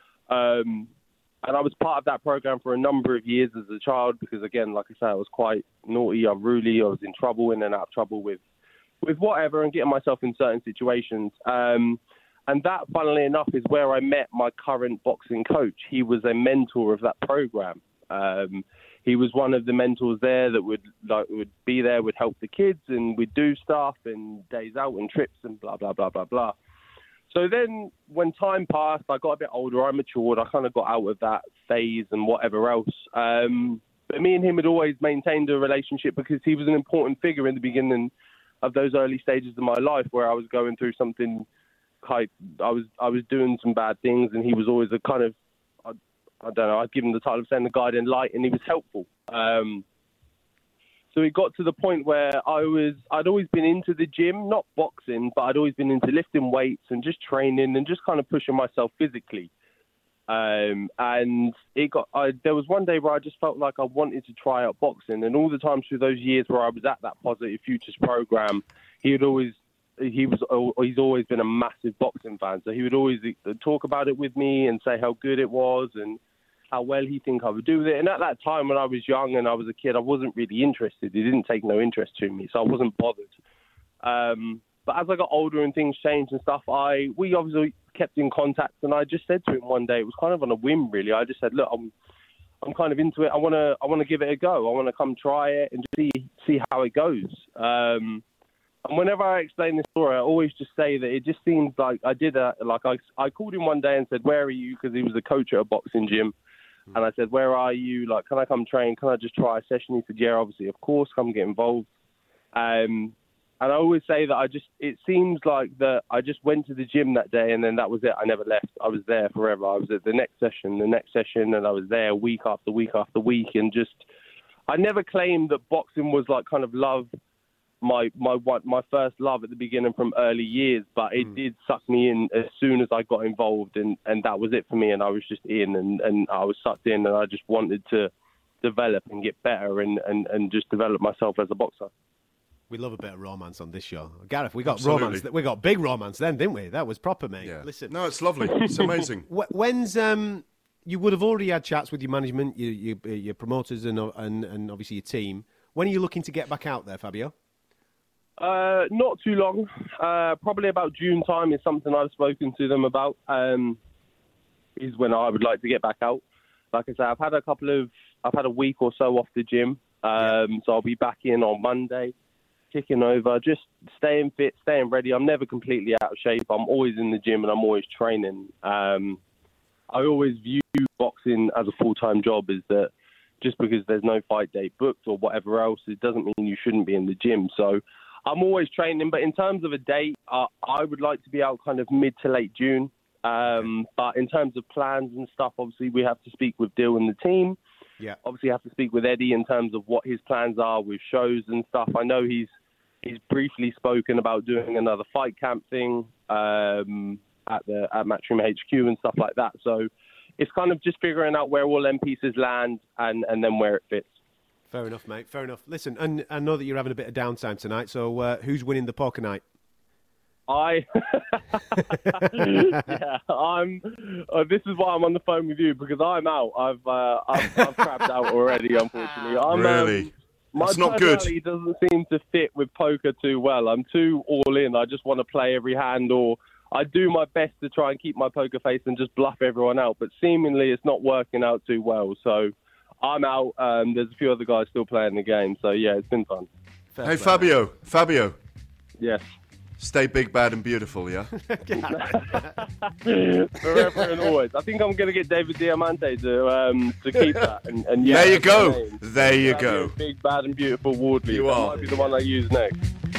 Um, and I was part of that program for a number of years as a child because, again, like I said, I was quite naughty, unruly. I was in trouble, in and out of trouble with, with whatever and getting myself in certain situations. Um, and that, funnily enough, is where I met my current boxing coach. He was a mentor of that program. Um, he was one of the mentors there that would like would be there, would help the kids, and we'd do stuff and days out and trips and blah, blah, blah, blah, blah. So then when time passed, I got a bit older, I matured, I kind of got out of that phase and whatever else. Um, but me and him had always maintained a relationship because he was an important figure in the beginning of those early stages of my life where I was going through something, quite, I was I was doing some bad things, and he was always a kind of, I don't know, I'd give him the title of saying the guiding light, and he was helpful. Um, so it got to the point where I was, I'd always been into the gym, not boxing, but I'd always been into lifting weights and just training and just kind of pushing myself physically. Um, and it got, I, there was one day where I just felt like I wanted to try out boxing. And all the times through those years where I was at that Positive Futures program, he would always, he was, he's always been a massive boxing fan. So he would always talk about it with me and say how good it was and how well he think I would do with it. And at that time when I was young and I was a kid, I wasn't really interested. He didn't take no interest to me, so I wasn't bothered. Um, but as I got older and things changed and stuff, I we obviously kept in contact. And I just said to him one day, it was kind of on a whim, really. I just said, look, I'm I'm kind of into it. I want to I want to give it a go. I want to come try it and see see how it goes. Um, and whenever I explain this story, I always just say that it just seems like I did a, like I, I called him one day and said, where are you? Because he was a coach at a boxing gym. And I said, where are you? Like, can I come train? Can I just try a session? He said, yeah, obviously, of course, come get involved. Um, and I always say that I just, it seems like that I just went to the gym that day and then that was it. I never left. I was there forever. I was at the next session, the next session, and I was there week after week after week. And just, I never claimed that boxing was like kind of love, my my my first love at the beginning from early years, but it mm. did suck me in as soon as I got involved, and, and that was it for me, and I was just in, and, and I was sucked in, and I just wanted to develop and get better and, and, and just develop myself as a boxer. We love a bit of romance on this show. Gareth, we got Absolutely. romance, we got big romance then, didn't we? That was proper, mate. Yeah. Listen. No, it's lovely. It's amazing. When's, um, you would have already had chats with your management, your, your, your promoters and, and, and obviously your team. When are you looking to get back out there, Fabio? Uh, not too long. Uh, probably about June time is something I've spoken to them about. Um, is when I would like to get back out. Like I said, I've had a couple of, I've had a week or so off the gym. Um, yeah. So I'll be back in on Monday, kicking over, just staying fit, staying ready. I'm never completely out of shape. I'm always in the gym and I'm always training. Um, I always view boxing as a full-time job. Is that just because there's no fight date booked or whatever else, it doesn't mean you shouldn't be in the gym. So I'm always training, but in terms of a date, uh, I would like to be out kind of mid to late June. Um, but in terms of plans and stuff, obviously we have to speak with Dill and the team. Yeah. Obviously have to speak with Eddie in terms of what his plans are with shows and stuff. I know he's he's briefly spoken about doing another fight camp thing. Um, at the at Matchroom H Q and stuff like that. So it's kind of just figuring out where all them pieces land and, and then where it fits. Fair enough, mate. Fair enough. Listen, and I know that you're having a bit of downtime tonight, so uh, who's winning the poker night? I, yeah, I'm. Uh, this is why I'm on the phone with you, because I'm out. I've, uh, I've, I've crapped out already. Unfortunately, I'm, really, um, my that's not good. personality doesn't seem to fit with poker too well. I'm too all in. I just want to play every hand, or I do my best to try and keep my poker face and just bluff everyone out. But seemingly, it's not working out too well. So I'm out. Um, there's a few other guys still playing the game. So yeah, it's been fun. Fair hey, play. Fabio. Fabio. Yes. Stay big, bad, and beautiful, yeah? Forever and always. I think I'm going to get David Diamante to um, to keep that. And, and yeah, there you go. There you go. Big, bad, and beautiful Wardley. You that are. might be the one I use next.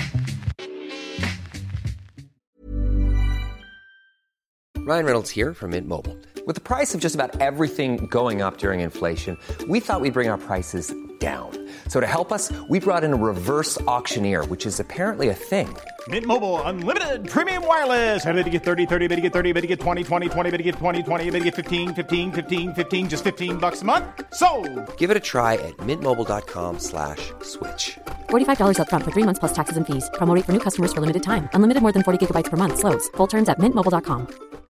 Ryan Reynolds here from Mint Mobile. With the price of just about everything going up during inflation, we thought we'd bring our prices down. So to help us, we brought in a reverse auctioneer, which is apparently a thing. Mint Mobile Unlimited Premium Wireless. How to get thirty, thirty, how to get thirty, how to get twenty, twenty, twenty, how to get twenty, twenty, how to get fifteen, fifteen, fifteen, fifteen, just fifteen bucks a month? Sold! Give it a try at mintmobile.com slash switch. forty-five dollars up front for three months plus taxes and fees. Promo rate for new customers for limited time. Unlimited more than forty gigabytes per month. Slows full terms at mint mobile dot com.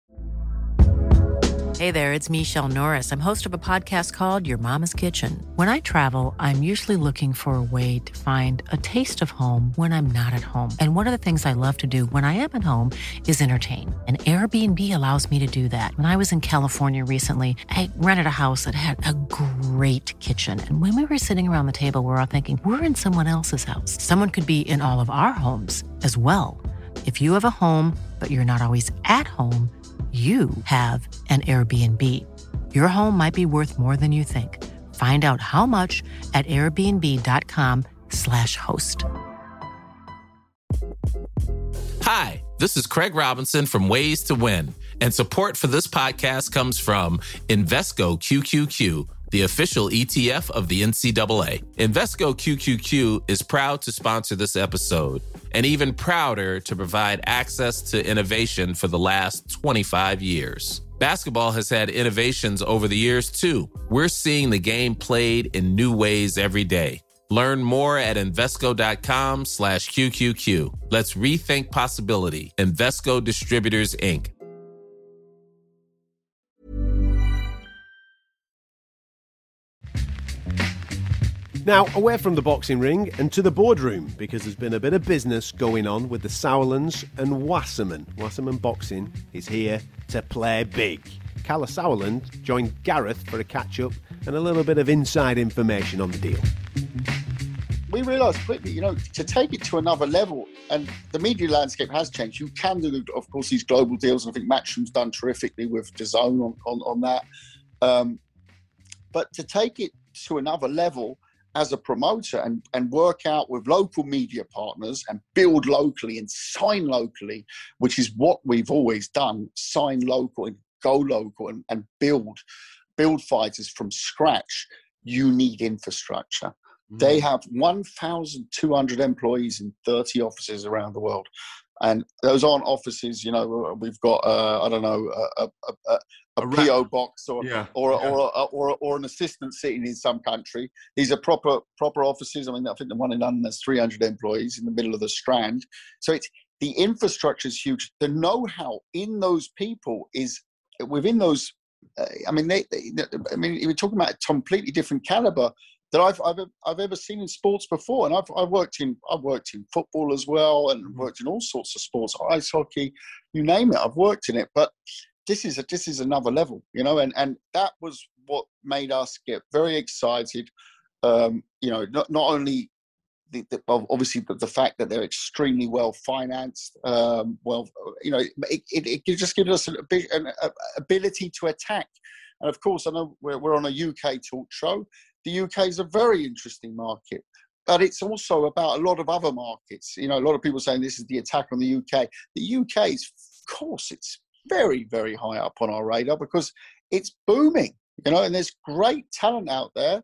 Hey there, it's Michelle Norris. I'm host of a podcast called Your Mama's Kitchen. When I travel, I'm usually looking for a way to find a taste of home when I'm not at home. And one of the things I love to do when I am at home is entertain. And Airbnb allows me to do that. When I was in California recently, I rented a house that had a great kitchen. And when we were sitting around the table, we were all thinking, we're in someone else's house. Someone could be in all of our homes as well. If you have a home, but you're not always at home, you have an Airbnb. Your home might be worth more than you think. Find out how much at airbnb.com slash host. Hi, this is Craig Robinson from Ways to Win, and support for this podcast comes from Invesco Q Q Q, the official E T F of the N C double A. Invesco Q Q Q is proud to sponsor this episode, and even prouder to provide access to innovation for the last twenty-five years. Basketball has had innovations over the years, too. We're seeing the game played in new ways every day. Learn more at Invesco.com slash QQQ. Let's rethink possibility. Invesco Distributors, Incorporated. Now, away from the boxing ring and to the boardroom, because there's been a bit of business going on with the Sauerlands and Wasserman. Wasserman Boxing is here to play big. Kalle Sauerland joined Gareth for a catch-up and a little bit of inside information on the deal. We realised quickly, you know, to take it to another level, and the media landscape has changed. You can do, of course, these global deals, and I think Matchroom's done terrifically with DAZN on, on, on that. Um, but to take it to another level as a promoter and, and work out with local media partners and build locally and sign locally, which is what we've always done, sign local and go local and, and build, build fighters from scratch, you need infrastructure. Mm. They have one thousand two hundred employees in thirty offices around the world. And those aren't offices, you know, we've got, uh, I don't know, a, a, a, a P O box or yeah, or, yeah. Or, or, or or an assistant sitting in some country. These are proper proper offices. I mean, I think the one in London has three hundred employees in the middle of the Strand. So it's the infrastructure is huge. The know-how in those people is within those. Uh, I mean, they, they. I mean, we're talking about a completely different caliber that I've I've I've ever seen in sports before. And I've I've worked in I've worked in football as well, and worked in all sorts of sports, ice hockey, you name it. I've worked in it, but this is a, this is another level, you know, and, and that was what made us get very excited. Um, you know, not not only the, the obviously the, the fact that they're extremely well financed, um, well, you know, it, it, it just gives us a big an a, ability to attack. And of course, I know we're we're on a U K talk show. The U K is a very interesting market, but it's also about a lot of other markets. You know, a lot of people saying this is the attack on the U K. The U K is, of course, it's very, very high up on our radar because it's booming, you know, and there's great talent out there.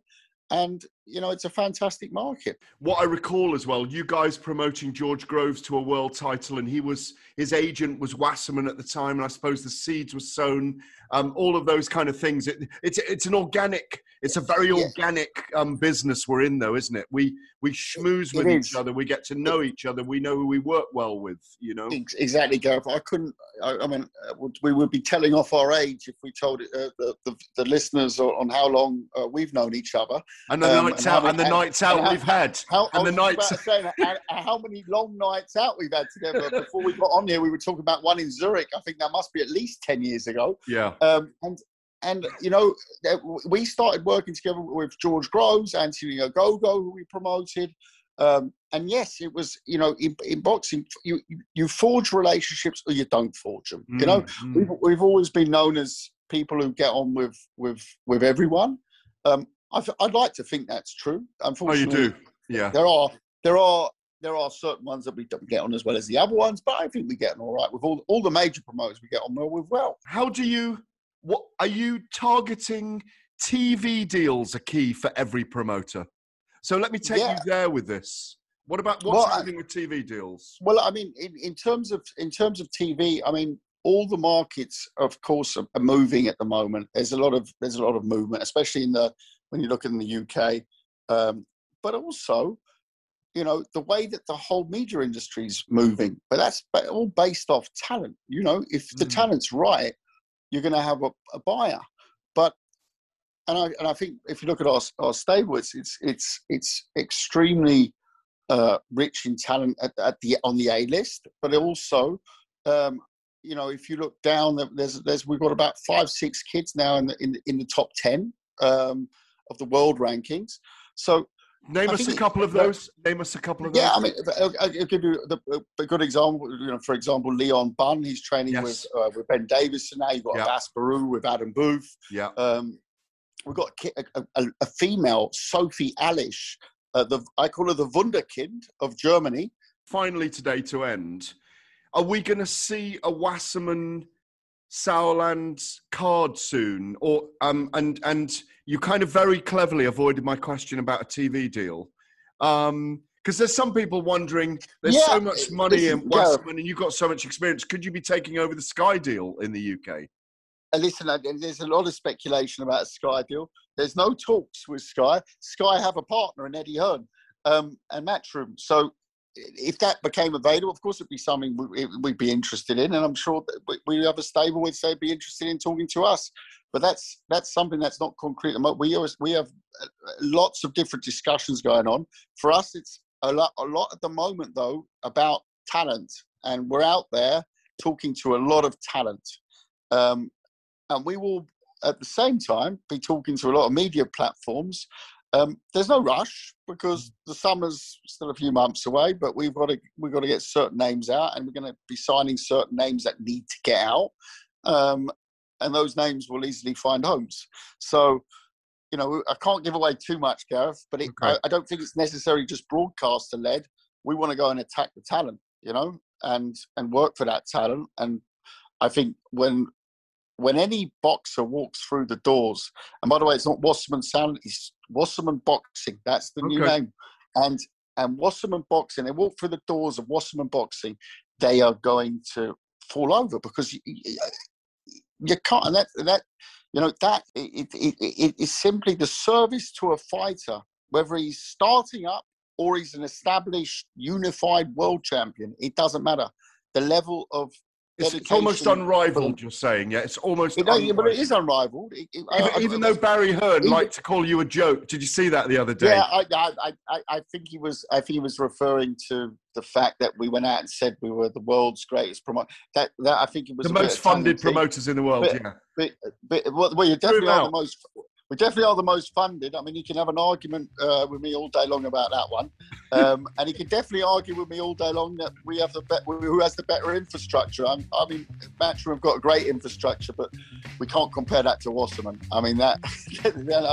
and you know, it's a fantastic market. What I recall as well, you guys promoting George Groves to a world title, and he was his agent was Wasserman at the time, and I suppose the seeds were sown. Um, all of those kind of things. It, it's it's an organic, it's a very yeah. organic um, business we're in, though, isn't it? We we schmooze with it each is. other, we get to know each other, we know who we work well with. You know, exactly, Gareth. I couldn't. I, I mean, we would be telling off our age if we told uh, the, the the listeners on how long uh, we've known each other, and the um, nights and out, how, and the and, nights out and we've how, had, how, and the nights. About to say, how, how many long nights out we've had together. Before we got on here, we were talking about one in Zurich. I think that must be at least ten years ago. Yeah. Um, and and you know, we started working together with George Groves, Anthony Ogogo, who we promoted. Um, and yes, it was, you know, in, in boxing, you you forge relationships or you don't forge them. Mm, you know, mm. we've we've always been known as people who get on with with with everyone. Um, I've, I'd like to think that's true. Unfortunately, oh, you do. Yeah. There are there are there are certain ones that we don't get on as well as the other ones, but I think we get on all right with all all the major promoters. We get on well with well. How do you? What are you targeting? T V deals are key for every promoter. So let me take yeah. you there with this. What about what's well, happening with T V deals? Well, I mean, in, in terms of in terms of T V, I mean, all the markets, of course, are, are moving at the moment. There's a lot of there's a lot of movement, especially in the when you look in the U K, um, but also, you know, the way that the whole media industry is moving. But that's all based off talent. You know, if the mm. talent's right, you're going to have a, a buyer. But and I and I think if you look at our our stable, it's it's it's it's extremely uh, rich in talent at, at the on the A list, but also, um, you know, if you look down, there's there's we've got about five six kids now in the in, in the top ten um, of the world rankings. So name I us a think couple it, of those. Name us a couple of yeah, those. I mean, I'll, I'll give you the, a good example. You know, for example, Leon Bunn. He's training Yes. with uh, with Ben Davison now. You've got Yeah. Abbas Baru with Adam Booth. Yeah. Um, we've got a, ki- a, a, a female, Sophie Alish. Uh, the I call her the Wunderkind of Germany. Finally, today to end, are we going to see a Wasserman Sauerland card soon? Or um, and and you kind of very cleverly avoided my question about a T V deal, because um, there's some people wondering. There's Yeah, so much money listen, in Gareth. Wasserman, and you've got so much experience. Could you be taking over the Sky deal in the U K? Uh, listen, uh, there's a lot of speculation about a Sky deal. There's no talks with Sky. Sky have a partner in Eddie Hearn um, and Matchroom. So if that became available, of course, it'd be something we, we'd be interested in. And I'm sure that we, we have a stable would say be interested in talking to us. But that's that's something that's not concrete. We always, we have lots of different discussions going on. For us, it's a lot, a lot at the moment, though, about talent. And we're out there talking to a lot of talent. Um, and we will, at the same time, be talking to a lot of media platforms. Um, there's no rush because the summer's still a few months away, but we've got to we've got to get certain names out, and we're going to be signing certain names that need to get out, um, and those names will easily find homes. So, you know, I can't give away too much, Gareth, but it, Okay. I, I don't think it's necessarily just broadcaster led. We want to go and attack the talent, you know, and and work for that talent. And I think when when any boxer walks through the doors, and by the way, it's not Wasserman Sound, it's Wasserman Boxing. That's the new Okay. name. And and Wasserman Boxing, they walk through the doors of Wasserman Boxing, they are going to fall over because you, you, you can't. And that that you know that it, it, it is simply the service to a fighter, whether he's starting up or he's an established, unified world champion. It doesn't matter. The level of It's, it's almost unrivaled, you're saying, yeah? It's almost It, no, unrivaled. but it is unrivaled. It, it, Even, I, even I, though Barry Hearn even- liked to call you a joke. Did you see that the other day? Yeah, I, I, I, I think he was. I think he was referring to the fact that we went out and said we were the world's greatest promoter. That, that I think it was The a bit most of funded tongue-in-cheek. promoters in the world, But- yeah. But, but well, well, you definitely Prove are out. the most. We definitely are the most funded. I mean, you can have an argument uh, with me all day long about that one, um, and you can definitely argue with me all day long that we have the be- who has the better infrastructure. I'm, I mean, Matchroom have got a great infrastructure, but we can't compare that to Wasserman. I mean, that.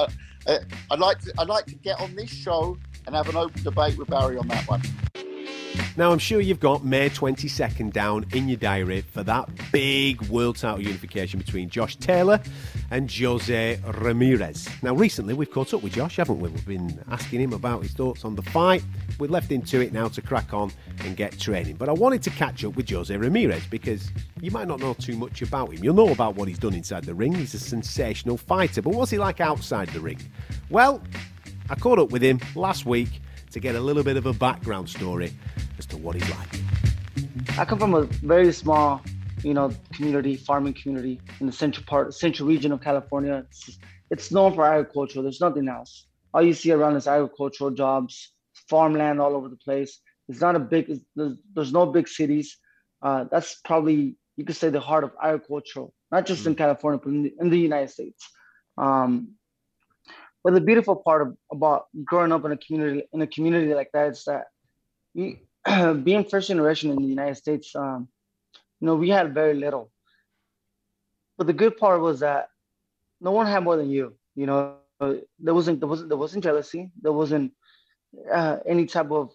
uh, I'd like to. I'd like to get on this show and have an open debate with Barry on that one. Now, I'm sure you've got May twenty-second down in your diary for that big world title unification between Josh Taylor and Jose Ramirez. Now, recently we've caught up with Josh, haven't we? We've been asking him about his thoughts on the fight. We've left him to it now to crack on and get training. But I wanted to catch up with Jose Ramirez because you might not know too much about him. You'll know about what he's done inside the ring. He's a sensational fighter. But what's he like outside the ring? Well, I caught up with him last week to get a little bit of a background story as to what he's like. I come from a very small, you know, community, farming community in the central part, central region of California. It's, it's known for agriculture. There's nothing else. All you see around is agricultural jobs, farmland all over the place. It's not a big, there's, there's no big cities. Uh, that's probably, you could say, the heart of agricultural, not just in California, but in the, in the United States. Um, But the beautiful part of, about growing up in a community in a community like that is that you, being first generation in the United States, um, you know, we had very little. But the good part was that no one had more than you. You know, there wasn't there wasn't there wasn't jealousy. There wasn't uh, any type of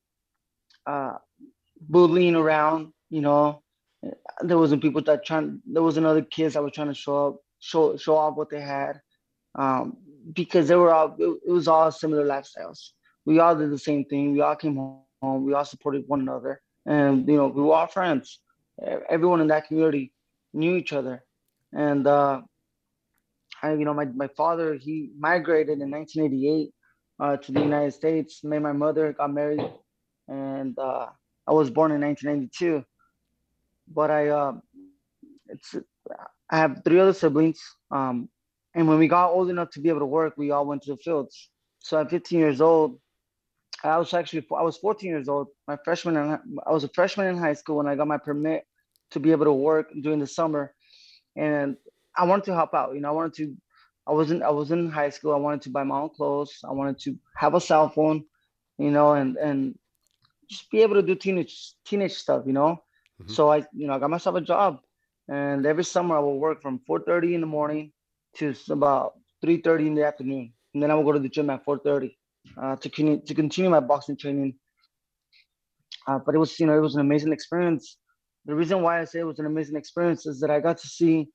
uh, bullying around. You know, there wasn't people that trying. There wasn't other kids that were trying to show up, show show off what they had. Um, because they were all, it, it was all similar lifestyles. We all did the same thing. We all came home. We all supported one another. And, you know, we were all friends. Everyone in that community knew each other. And, uh, I, you know, my, my father, he migrated in nineteen eighty-eight uh, to the United States, met my mother, got married. And uh, I was born in nineteen ninety-two. But I, uh, it's, I have three other siblings. Um, And when we got old enough to be able to work, we all went to the fields. So at fifteen years old, I was actually, I was fourteen years old. My freshman, in, I was a freshman in high school when I got my permit to be able to work during the summer. And I wanted to help out. You know, I wanted to, I wasn't, I was in high school. I wanted to buy my own clothes. I wanted to have a cell phone, you know, and, and just be able to do teenage, teenage stuff, you know? Mm-hmm. So I, you know, I got myself a job, and every summer I will work from four thirty in the morning to about three thirty in the afternoon. And then I will go to the gym at four thirty uh, to, continue, to continue my boxing training. Uh, but it was, you know, it was an amazing experience. The reason why I say it was an amazing experience is that I got to see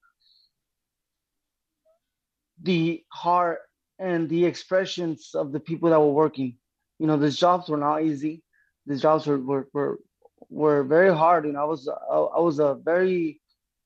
the heart and the expressions of the people that were working. You know, these jobs were not easy. These jobs were, were, were, were very hard. You know, I was, I, I was a very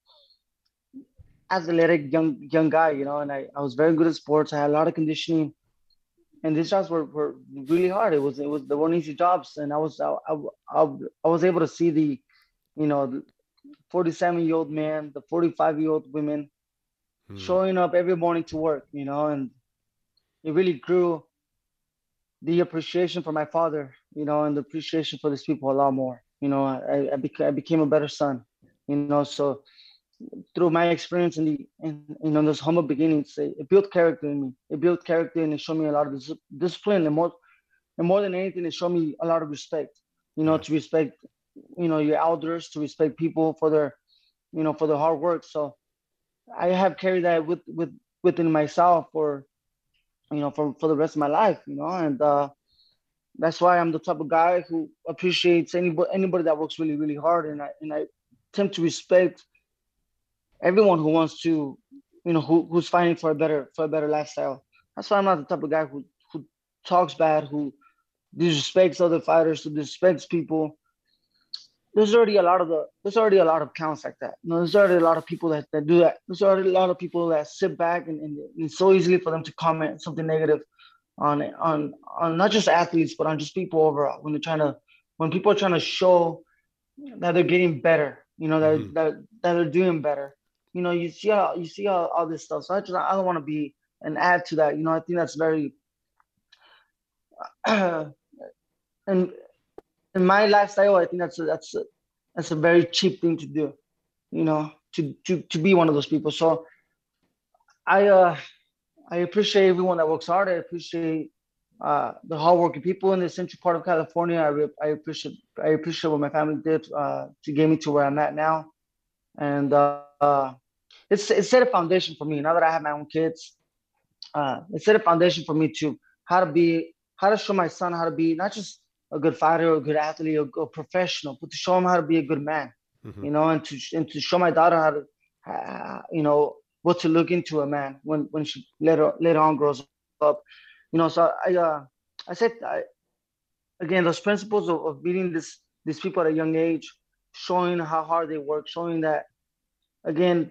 athletic young young guy, you know, and I, I was very good at sports. I had a lot of conditioning, and these jobs were, were really hard. It was it was the one easy jobs, and I was I, I, I was able to see the, you know, the forty-seven year old man, the forty-five year old women hmm. showing up every morning to work, you know, and it really grew the appreciation for my father, you know, and the appreciation for these people a lot more. You know, I I, beca- I became a better son, you know, so. Through my experience in the in, you know, those humble beginnings, it, it built character in me. It built character and it showed me a lot of dis- discipline, and more and more than anything, it showed me a lot of respect. You know, to respect, you know, your elders, to respect people for their, you know, for their hard work. So I have carried that with with within myself for, you know, for for the rest of my life. You know, and uh, that's why I'm the type of guy who appreciates anybody anybody that works really really hard, and I and I tend to respect everyone who wants to, you know, who, who's fighting for a better for a better lifestyle. That's why I'm not the type of guy who, who talks bad, who disrespects other fighters, who disrespects people. There's already a lot of the there's already a lot of counts like that. You know, there's already a lot of people that, that do that. There's already a lot of people that sit back and, and it's so easily for them to comment something negative on on on not just athletes, but on just people overall. When they're trying to when people are trying to show that they're getting better, you know, that mm-hmm. that, that they're doing better. You know, you see how you see all, all this stuff. So I just I don't want to be an add to that. You know, I think that's very uh, and in my lifestyle, I think that's a, that's a, that's a very cheap thing to do. You know, to to to be one of those people. So I uh I appreciate everyone that works hard. I appreciate uh, the hardworking people in the central part of California. I re- I appreciate I appreciate what my family did uh, to get me to where I'm at now, and uh, uh, it's it set a foundation for me. Now that I have my own kids, uh, it set a foundation for me to how to be, how to show my son how to be not just a good fighter, a good athlete, a, a professional, but to show him how to be a good man, mm-hmm. you know, and to and to show my daughter how to, uh, you know, what to look into a man when when she later later on grows up, you know. So I uh, I said I, again, those principles of, of meeting this these people at a young age, showing how hard they work, showing that, again,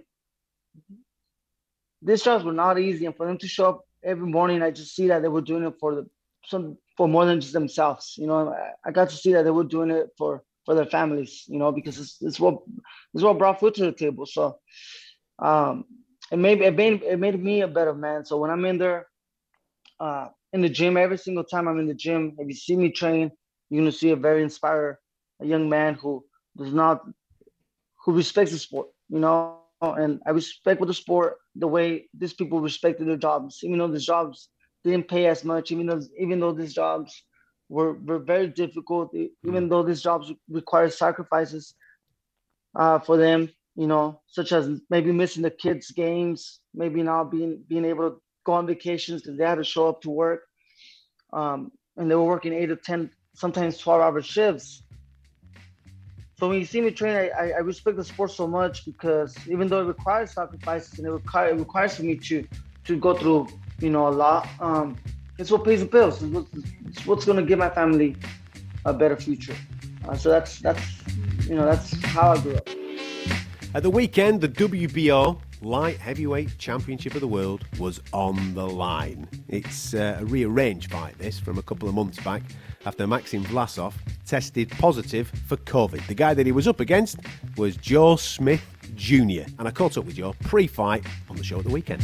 these jobs were not easy, and for them to show up every morning, I just see that they were doing it for the some for more than just themselves. You know, I, I got to see that they were doing it for, for their families. You know, because it's, it's what it's what brought food to the table. So, um, it made it made it made me a better man. So when I'm in there, uh, in the gym, every single time I'm in the gym, if you see me train, you're gonna see a very inspired, a young man who does not, who respects the sport. You know. And I respect with the sport the way these people respected their jobs, even though these jobs didn't pay as much, even though even though these jobs were, were very difficult, even though these jobs require sacrifices uh, for them, you know, such as maybe missing the kids' games, maybe not being being able to go on vacations because they had to show up to work, um, and they were working eight to ten, sometimes twelve-hour shifts. So when you see me train, I, I, I respect the sport so much because even though it requires sacrifices and it, require, it requires for me to to go through, you know, a lot, um, it's what pays the bills. It's, what, it's what's going to give my family a better future. Uh, so that's, that's, you know, that's how I grew up. At the weekend, the W B O Light Heavyweight Championship of the World was on the line. It's uh, a rearranged fight, this, from a couple of months back, after Maxim Vlasov tested positive for COVID. The guy that he was up against was Joe Smith Junior And I caught up with Joe pre-fight on the show at the weekend.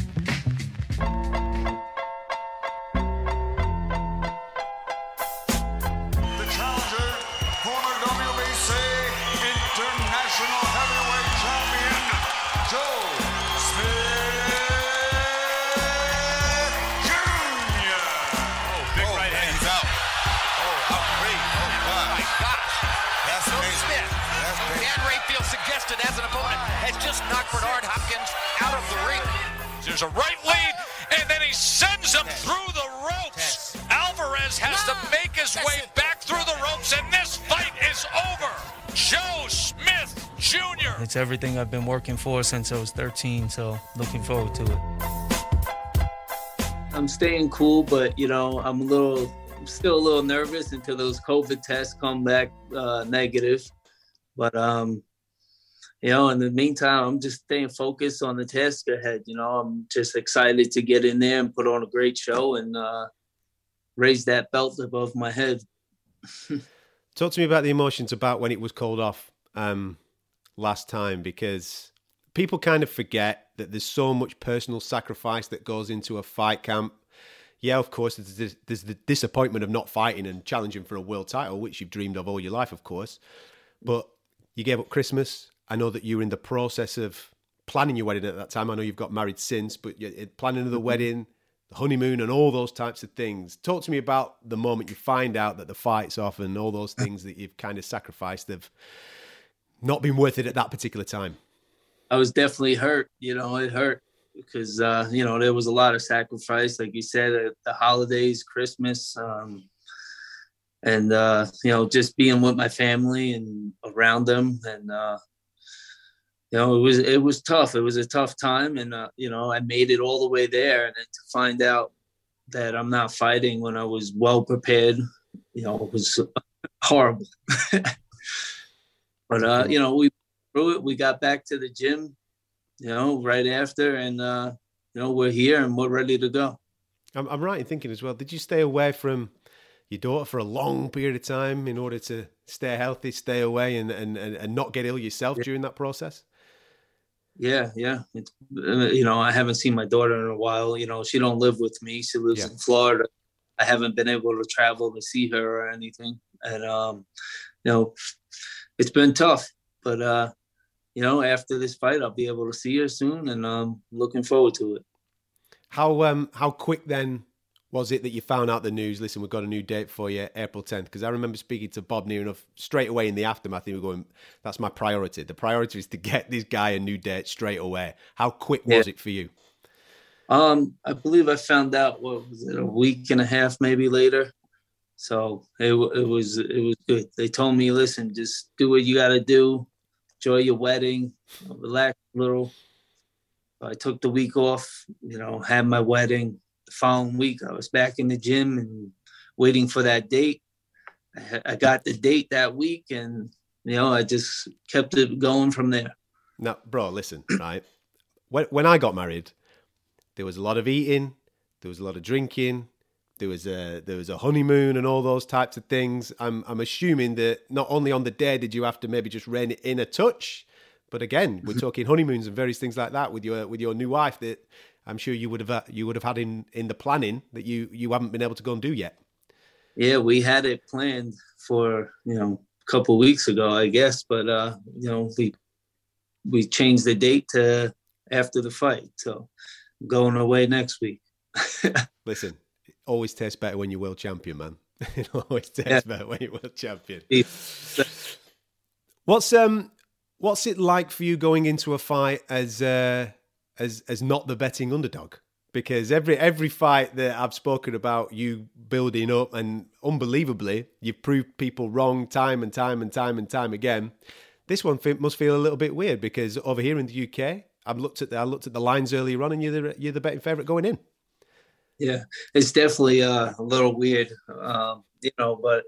As an opponent has just knocked Bernard Hopkins out of the ring. There's a right lead, and then he sends him through the ropes. Alvarez has to make his way back through the ropes, and this fight is over. Joe Smith Junior It's everything I've been working for since I was thirteen, so looking forward to it. I'm staying cool, but, you know, I'm a little, I'm still a little nervous until those COVID tests come back uh, negative. But, um, you know, in the meantime, I'm just staying focused on the task ahead. You know, I'm just excited to get in there and put on a great show and uh, raise that belt above my head. Talk to me about the emotions about when it was called off um, last time, because people kind of forget that there's so much personal sacrifice that goes into a fight camp. Yeah, of course, there's, there's the disappointment of not fighting and challenging for a world title, which you've dreamed of all your life, of course. But you gave up Christmas. I know that you were in the process of planning your wedding at that time. I know you've got married since, but you're planning the wedding, the honeymoon, and all those types of things. Talk to me about the moment you find out that the fight's off and all those things that you've kind of sacrificed have not been worth it at that particular time. I was definitely hurt. You know, it hurt because, uh, you know, there was a lot of sacrifice, like you said, at the holidays, Christmas, um, and, uh, you know, just being with my family and around them. And, uh, you know, it was it was tough. It was a tough time. And, uh, you know, I made it all the way there. And then to find out that I'm not fighting when I was well prepared, you know, it was horrible. But, uh, you know, we through it. We got back to the gym, you know, right after. And, uh, you know, we're here and we're ready to go. I'm, I'm right in thinking as well, did you stay away from your daughter for a long period of time in order to stay healthy, stay away and, and, and not get ill yourself yeah. during that process? Yeah, yeah. It's, you know, I haven't seen my daughter in a while. You know, she don't live with me. She lives yeah. in Florida. I haven't been able to travel to see her or anything. And, um, you know, it's been tough. But, uh, you know, after this fight, I'll be able to see her soon. And I'm um, looking forward to it. How um how quick then was it that you found out the news? Listen, we've got a new date for you, April tenth. Because I remember speaking to Bob near enough straight away in the aftermath. He was going, that's my priority. The priority is to get this guy a new date straight away. How quick was yeah. it for you? Um, I believe I found out, what was it, a week and a half maybe later. So it it was it was good. They told me, listen, just do what you got to do, enjoy your wedding, relax a little. I took the week off, you know, had my wedding. The following week, I was back in the gym and waiting for that date. I, I got the date that week, and you know, I just kept it going from there. Now, bro, listen, right? When when I got married, there was a lot of eating, there was a lot of drinking, there was a there was a honeymoon and all those types of things. I'm I'm assuming that not only on the day did you have to maybe just rein it in a touch, but again, we're talking honeymoons and various things like that with your with your new wife that I'm sure you would have you would have had in, in the planning that you you haven't been able to go and do yet. Yeah, we had it planned for, you know, a couple of weeks ago, I guess, but uh, you know, we we changed the date to after the fight, so I'm going away next week. Listen, it always tastes better when you're world champion, man. It always tastes yeah. better when you're world champion. What's um what's it like for you going into a fight as uh, as as not the betting underdog? Because every every fight that I've spoken about you building up, and unbelievably, you've proved people wrong time and time and time and time again. This one must feel a little bit weird because over here in the U K, I've looked at the I looked at the lines earlier on, and you're the you're the betting favourite going in. Yeah, it's definitely uh, a little weird, um, you know. But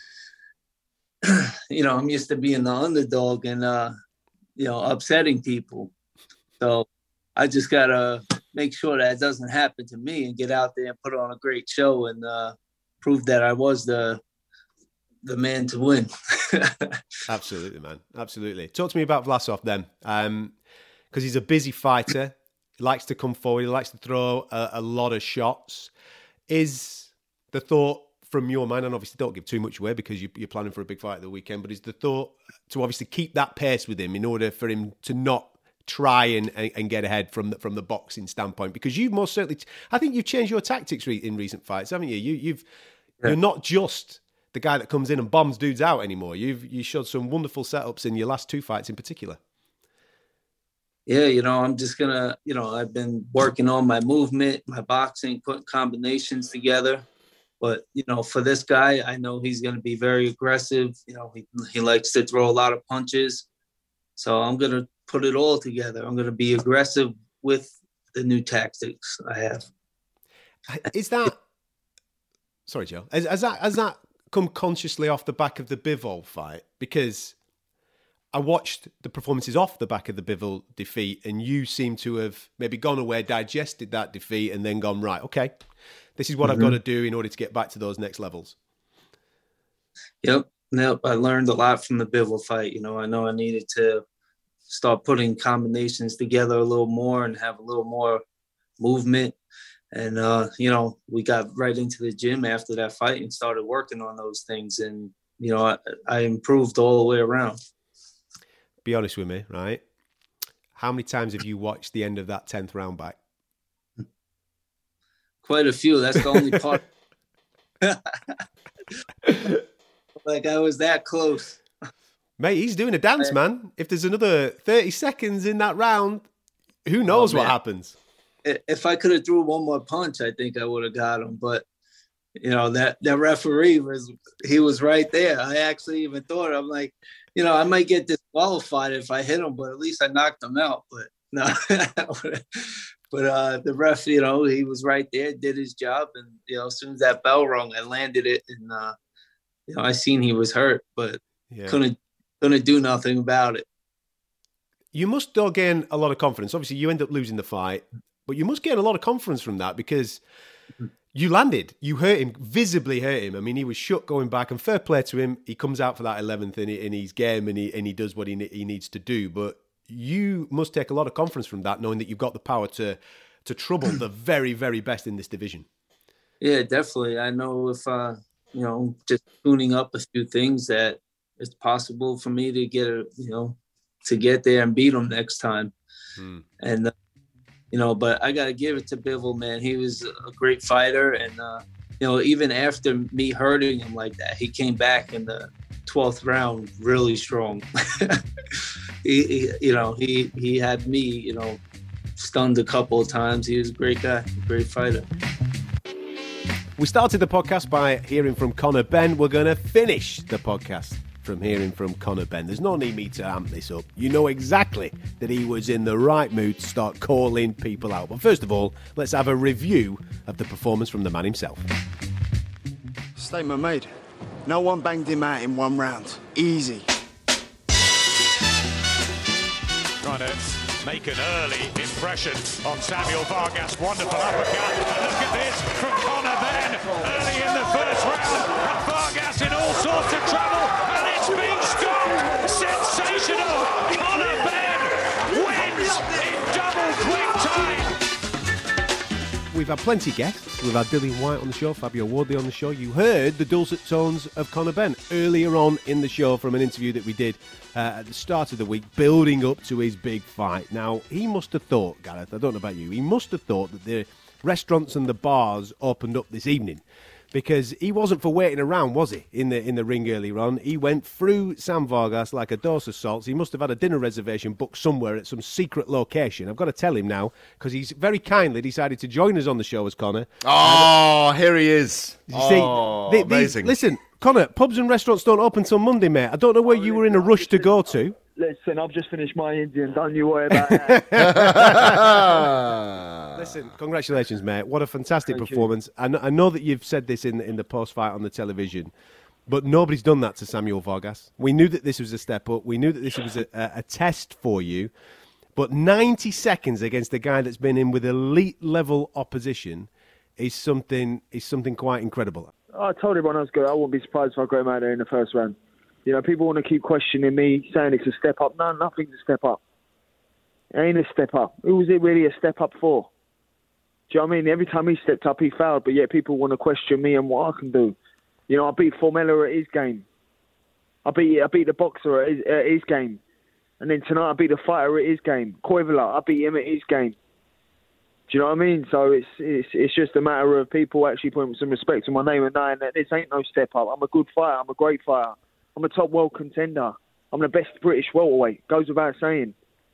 you know, I'm used to being the underdog and uh, you know, upsetting people. So I just gotta make sure that doesn't happen to me and get out there and put on a great show and uh, prove that I was the the man to win. Absolutely, man. Absolutely. Talk to me about Vlasov then, because um, he's a busy fighter. He likes to come forward. He likes to throw a, a lot of shots. Is the thought from your mind, and obviously don't give too much away because you, you're planning for a big fight at the weekend, but is the thought to obviously keep that pace with him in order for him to not try and, and get ahead from the, from the boxing standpoint? Because you've most certainly, I think you've changed your tactics re- in recent fights, haven't you? you you've, yeah. You're not just the guy that comes in and bombs dudes out anymore. You've you showed some wonderful setups in your last two fights in particular. Yeah, you know, I'm just gonna, you know, I've been working on my movement, my boxing, putting combinations together. But, you know, for this guy, I know he's going to be very aggressive. You know, he, he likes to throw a lot of punches. So I'm going to put it all together. I'm going to be aggressive with the new tactics I have. Is that, sorry, Joe, has, has that, has that come consciously off the back of the Bivol fight? Because I watched the performances off the back of the Bivol defeat, and you seem to have maybe gone away, digested that defeat, and then gone, right, okay, this is what mm-hmm. I've got to do in order to get back to those next levels. Yep. Yep. I learned a lot from the Bivol fight. You know, I know I needed to start putting combinations together a little more and have a little more movement. And, uh, you know, we got right into the gym after that fight and started working on those things. And, you know, I, I improved all the way around. Be honest with me, right? How many times have you watched the end of that tenth round back? Quite a few. That's the only part. Like I was that close. Mate, he's doing a dance, man. If there's another thirty seconds in that round, who knows oh, what happens? If I could have threw one more punch, I think I would have got him. But, you know, that, that referee, was he was right there. I actually even thought, I'm like, you know, I might get disqualified if I hit him, but at least I knocked him out. But no, but uh, the ref, you know, he was right there, did his job. And, you know, as soon as that bell rung, I landed it. And, uh, you know, I seen he was hurt, but yeah. couldn't, couldn't do nothing about it. You must though gain a lot of confidence. Obviously, you end up losing the fight, but you must gain a lot of confidence from that because you landed. You hurt him, visibly hurt him. I mean, he was shook going back, and fair play to him. He comes out for that eleventh in, in his game, and he and he does what he he needs to do. But you must take a lot of confidence from that, knowing that you've got the power to to trouble the very, very best in this division. Yeah, definitely. I know if uh, you know, just tuning up a few things, that it's possible for me to get a, you know, to get there and beat him next time. Hmm. And. Uh, You know, but I got to give it to Bivol, man. He was a great fighter. And, uh, you know, even after me hurting him like that, he came back in the twelfth round really strong. he, he, you know, he, he had me, you know, stunned a couple of times. He was a great guy, a great fighter. We started the podcast by hearing from Conor Benn. We're going to finish the podcast from hearing from Conor Benn. There's no need me to amp this up. You know exactly that he was in the right mood to start calling people out. But first of all, let's have a review of the performance from the man himself. Statement made. No one banged him out in one round. Easy. Trying to make an early impression on Samuel Vargas. Wonderful uppercut. And look at this from Conor Benn early in the first round. And Vargas in all sorts of trouble. And it's being stopped. Sensational. Conor Benn wins in double quick time. We've had plenty of guests. We've had Dillian Whyte on the show, Fabio Wardley on the show. You heard the dulcet tones of Conor Benn earlier on in the show from an interview that we did uh, at the start of the week, building up to his big fight. Now, he must have thought, Gareth, I don't know about you, he must have thought that the restaurants and the bars opened up this evening, because he wasn't for waiting around, was he, in the in the ring earlier on? He went through Sam Vargas like a dose of salts. He must have had a dinner reservation booked somewhere at some secret location. I've got to tell him now, because he's very kindly decided to join us on the show as Conor. Oh, and, here he is. You oh, see, the, amazing. These, listen, Conor, pubs and restaurants don't open till Monday, mate. I don't know where you were in a rush to go to. Listen, I've just finished my Indian. Don't you worry about that. Listen, congratulations, mate. What a fantastic Thank performance. I know, I know that you've said this in, in the post-fight on the television, but nobody's done that to Samuel Vargas. We knew that this was a step up. We knew that this was a, a, a test for you. But ninety seconds against a guy that's been in with elite-level opposition is something is something quite incredible. I told everyone I was good. I wouldn't be surprised if I got him out there in the first round. You know, people want to keep questioning me, saying it's a step up. No, nothing's a step up. It ain't a step up. Who was it really a step up for? Do you know what I mean? Every time he stepped up, he fouled, but yet people want to question me and what I can do. You know, I beat Formella at his game. I beat I beat the boxer at his, at his game. And then tonight I beat the fighter at his game. Koivula, I beat him at his game. Do you know what I mean? So it's it's it's just a matter of people actually putting some respect to my name and knowing that this ain't no step up. I'm a good fighter. I'm a great fighter. I'm a top world contender. I'm the best British welterweight. Goes without saying.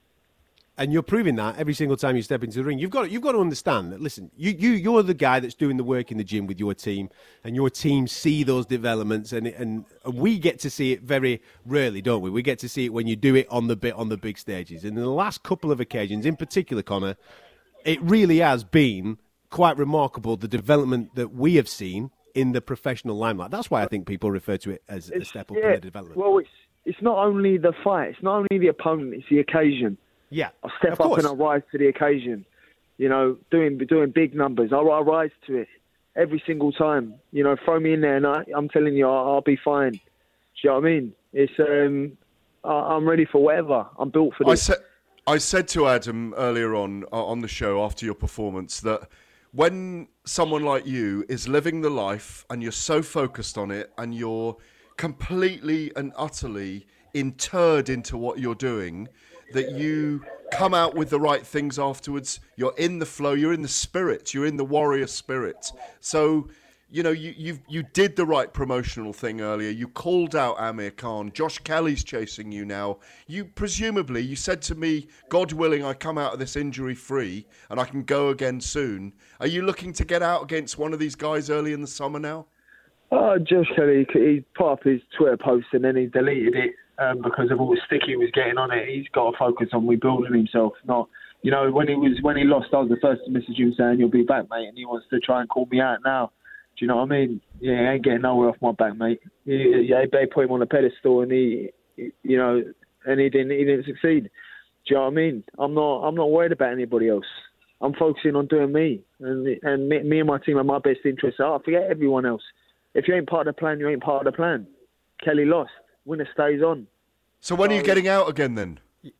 And you're proving that every single time you step into the ring. You've got you've got to understand that. Listen, you you you're the guy that's doing the work in the gym with your team, and your team see those developments, and and, and we get to see it very rarely, don't we? We get to see it when you do it on the bit on the big stages. And in the last couple of occasions, in particular, Conor, it really has been quite remarkable the development that we have seen in the professional limelight. That's why I think people refer to it as a step up yeah, in the development. Well, it's it's not only the fight, it's not only the opponent, it's the occasion. Yeah, I step up and I rise to the occasion. You know, doing doing big numbers, I, I rise to it every single time. You know, throw me in there, and I, I'm telling you, I'll, I'll be fine. Do you know what I mean? It's um, I, I'm ready for whatever. I'm built for this. I said, I said to Adam earlier on uh, on the show after your performance that when someone like you is living the life and you're so focused on it and you're completely and utterly interred into what you're doing, that you come out with the right things afterwards. You're in the flow. You're in the spirit. You're in the warrior spirit. So, you know, you you you did the right promotional thing earlier. You called out Amir Khan. Josh Kelly's chasing you now. You presumably, you said to me, God willing, I come out of this injury free and I can go again soon. Are you looking to get out against one of these guys early in the summer now? Uh, Josh Kelly, he put up his Twitter post and then he deleted it. Um, because of all the stick he was getting on it. He's got to focus on rebuilding himself. Not, you know, when he was when he lost, I was the first to message him saying, "You'll be back, mate," and he wants to try and call me out now. Do you know what I mean? Yeah, he ain't getting nowhere off my back, mate. Yeah, they put him on a pedestal, and he, you know, and he didn't he didn't succeed. Do you know what I mean? I'm not I'm not worried about anybody else. I'm focusing on doing me, and and me, me and my team are my best interests. I forget everyone else. If you ain't part of the plan, you ain't part of the plan. Kelly lost. Winner stays on. So when so, are you getting out again then?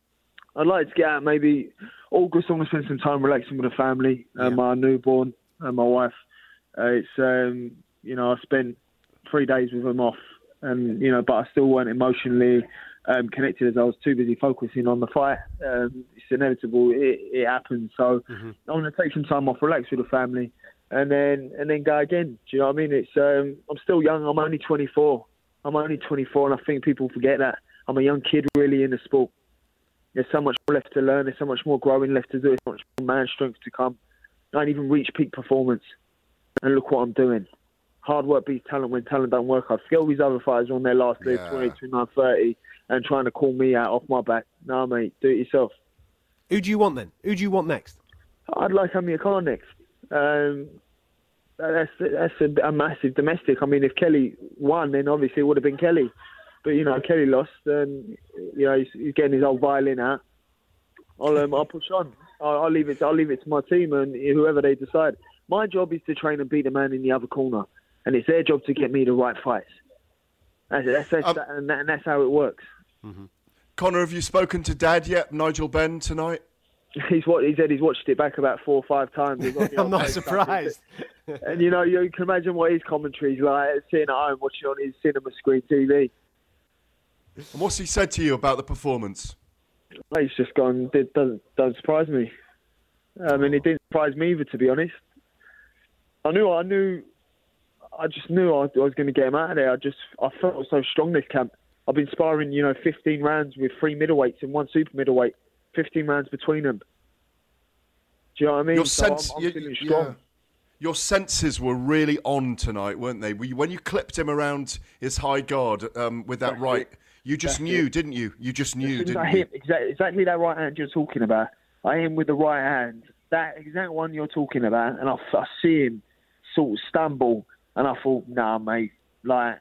I'd like to get out maybe August. I want to spend some time relaxing with the family, uh, yeah. my newborn and my wife. Uh, it's, um, you know, I spent three days with them off, and, you know, but I still weren't emotionally um, connected as I was too busy focusing on the fight. Um, it's inevitable. It, it happens. So mm-hmm. I'm going to take some time off, relax with the family, and then and then go again. Do you know what I mean? It's um, I'm still young. I'm only twenty-four. I'm only twenty-four, and I think people forget that. I'm a young kid really in the sport. There's so much more left to learn. There's so much more growing left to do. There's so much more man strength to come. I ain't even reached peak performance. and look what I'm doing. Hard work beats talent when talent don't work hard. Forget all these other fighters on their last leg, Yeah. twenty, twenty-nine, thirty, and trying to call me out off my back. No, mate, do it yourself. Who do you want then? Who do you want next? I'd like Amir Khan next. Um, that's that's a, a massive domestic. I mean, if Kelly won, then obviously it would have been Kelly. But, you know, Kelly lost, and, you know, he's, he's getting his old violin out. I'll, um, I'll push on. I'll, I'll leave it. I'll leave it to my team and whoever they decide. My job is to train and beat the man in the other corner, and it's their job to get me the right fights. That's that's, that's, Um, that, and, that, and that's how it works. Mm-hmm. Connor, have you spoken to Dad yet, Nigel Benn, tonight? He's what he said. He's watched it back about four or five times. He's got the I'm not old surprised. stuff. And you know, you can imagine what his commentary's like, sitting at home watching on his cinema screen T V. And what's he said to you about the performance? He's just gone. It doesn't don't surprise me. I mean, it didn't surprise me either, to be honest. I knew. I knew. I just knew I, I was going to get him out of there. I just. I felt so strong this camp. I've been sparring, you know, fifteen rounds with three middleweights and one super middleweight. fifteen rounds between them. Do you know what I mean? Your So sense, I'm, I'm you- feeling strong. yeah. Your senses were really on tonight, weren't they? Were you- When you clipped him around his high guard um, with that That's right, it. you just That's knew, it. didn't you? You just knew, As soon as didn't I you? hit exactly, exactly that right hand you're talking about. I hit him with the right hand, that exact one you're talking about, and I, I see him sort of stumble, and I thought, nah, mate, like,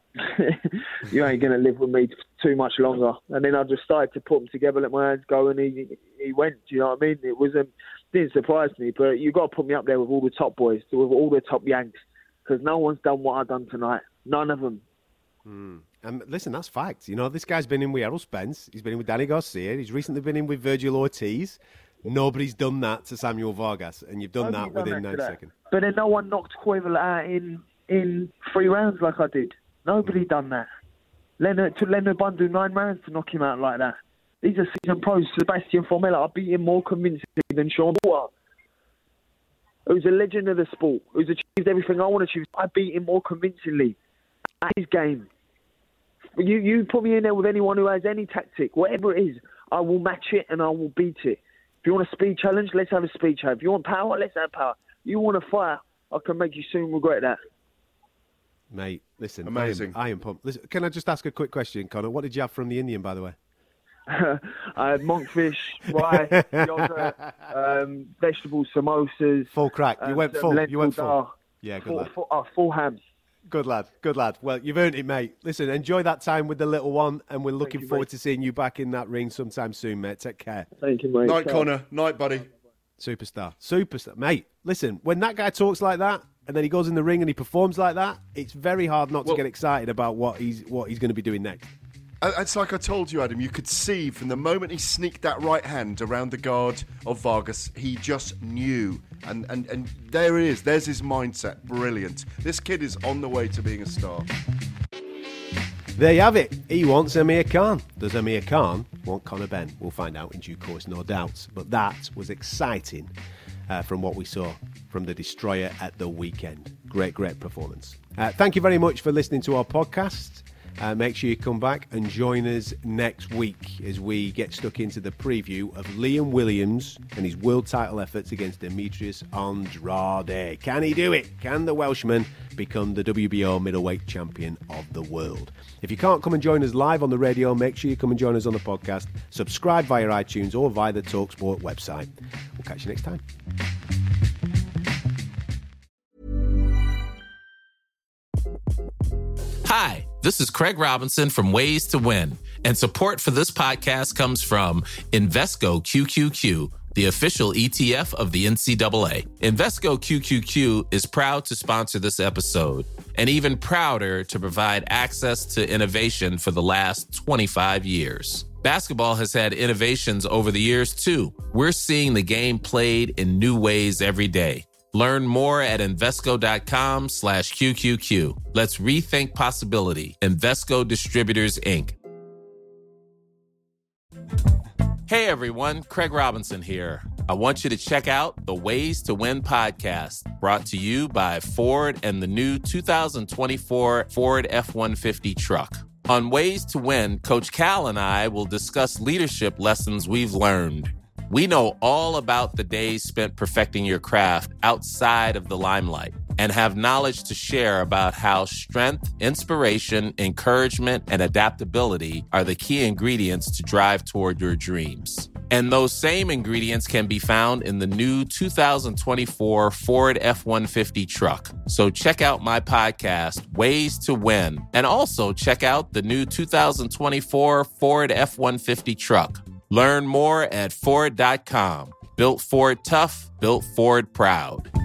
you ain't going to live with me too much longer. And then I just started to put them together, let my hands go, and he he went. Do you know what I mean? It wasn't didn't surprise me, but you got to put me up there with all the top boys, with all the top Yanks, because no one's done what I've done tonight. None of them. Mm. Um, listen, that's fact. You know, this guy's been in with Errol Spence. He's been in with Danny Garcia. He's recently been in with Virgil Ortiz. Nobody's done that to Samuel Vargas, and you've done Nobody's that within done that nine to that. seconds. But then no one knocked Cuevilla out in, in three rounds like I did. Nobody done that. Leonard took Leonard Bundu nine rounds to knock him out like that. These are seasoned pros. Sebastian Formella, I beat him more convincingly than Sean Porter, who's a legend of the sport, who's achieved everything I want to achieve. I beat him more convincingly at his game. You you put me in there with anyone who has any tactic, whatever it is, I will match it and I will beat it. If you want a speed challenge, let's have a speed challenge. If you want power, let's have power. You want a fight, I can make you soon regret that. Mate, listen, Amazing. I am, I am pumped. Listen, can I just ask a quick question, Connor? What did you have from the Indian, by the way? I had monkfish, rice, yogurt, um, vegetables, samosas. Full crack. You um, went some full. You lentil went full. dal, Yeah, good full, lad. full, uh, full ham. Good lad, good lad. Well, you've earned it, mate. Listen, enjoy that time with the little one, and we're looking you, forward mate. to seeing you back in that ring sometime soon, mate. Take care. Thank you, mate. Night, Ciao. Connor. Night, buddy. Superstar. Superstar. Mate, listen, when that guy talks like that, and then he goes in the ring and he performs like that, it's very hard not Well- to get excited about what he's what he's going to be doing next. Uh, It's like I told you, Adam, you could see from the moment he sneaked that right hand around the guard of Vargas, he just knew. And, and, and there it is. There's his mindset. Brilliant. This kid is on the way to being a star. There you have it. He wants Amir Khan. Does Amir Khan want Conor Benn? We'll find out in due course, no doubt. But that was exciting uh, from what we saw from the Destroyer at the weekend. Great, great performance. Uh, thank you very much for listening to our podcast. Uh, make sure you come back and join us next week as we get stuck into the preview of Liam Williams and his world title efforts against Demetrius Andrade. Can he do it? Can the Welshman become the W B O middleweight champion of the world? If you can't come and join us live on the radio, make sure you come and join us on the podcast. Subscribe via iTunes or via the TalkSport website. We'll catch you next time. Hi, this is Craig Robinson from Ways to Win, and support for this podcast comes from Invesco Q Q Q, the official E T F of the N C double A. Invesco Q Q Q is proud to sponsor this episode, and even prouder to provide access to innovation for the last twenty-five years. Basketball has had innovations over the years, too. We're seeing the game played in new ways every day. Learn more at Invesco.com slash QQQ. Let's rethink possibility. Invesco Distributors, Incorporated. Hey everyone, Craig Robinson here. I want you to check out the Ways to Win podcast, brought to you by Ford and the new two thousand twenty-four Ford F one fifty truck. On Ways to Win, Coach Cal and I will discuss leadership lessons we've learned. We know all about the days spent perfecting your craft outside of the limelight and have knowledge to share about how strength, inspiration, encouragement, and adaptability are the key ingredients to drive toward your dreams. And those same ingredients can be found in the new two thousand twenty-four Ford F one fifty truck. So check out my podcast, Ways to Win, and also check out the new two thousand twenty-four Ford F one fifty truck. Learn more at Ford dot com. Built Ford tough, built Ford proud.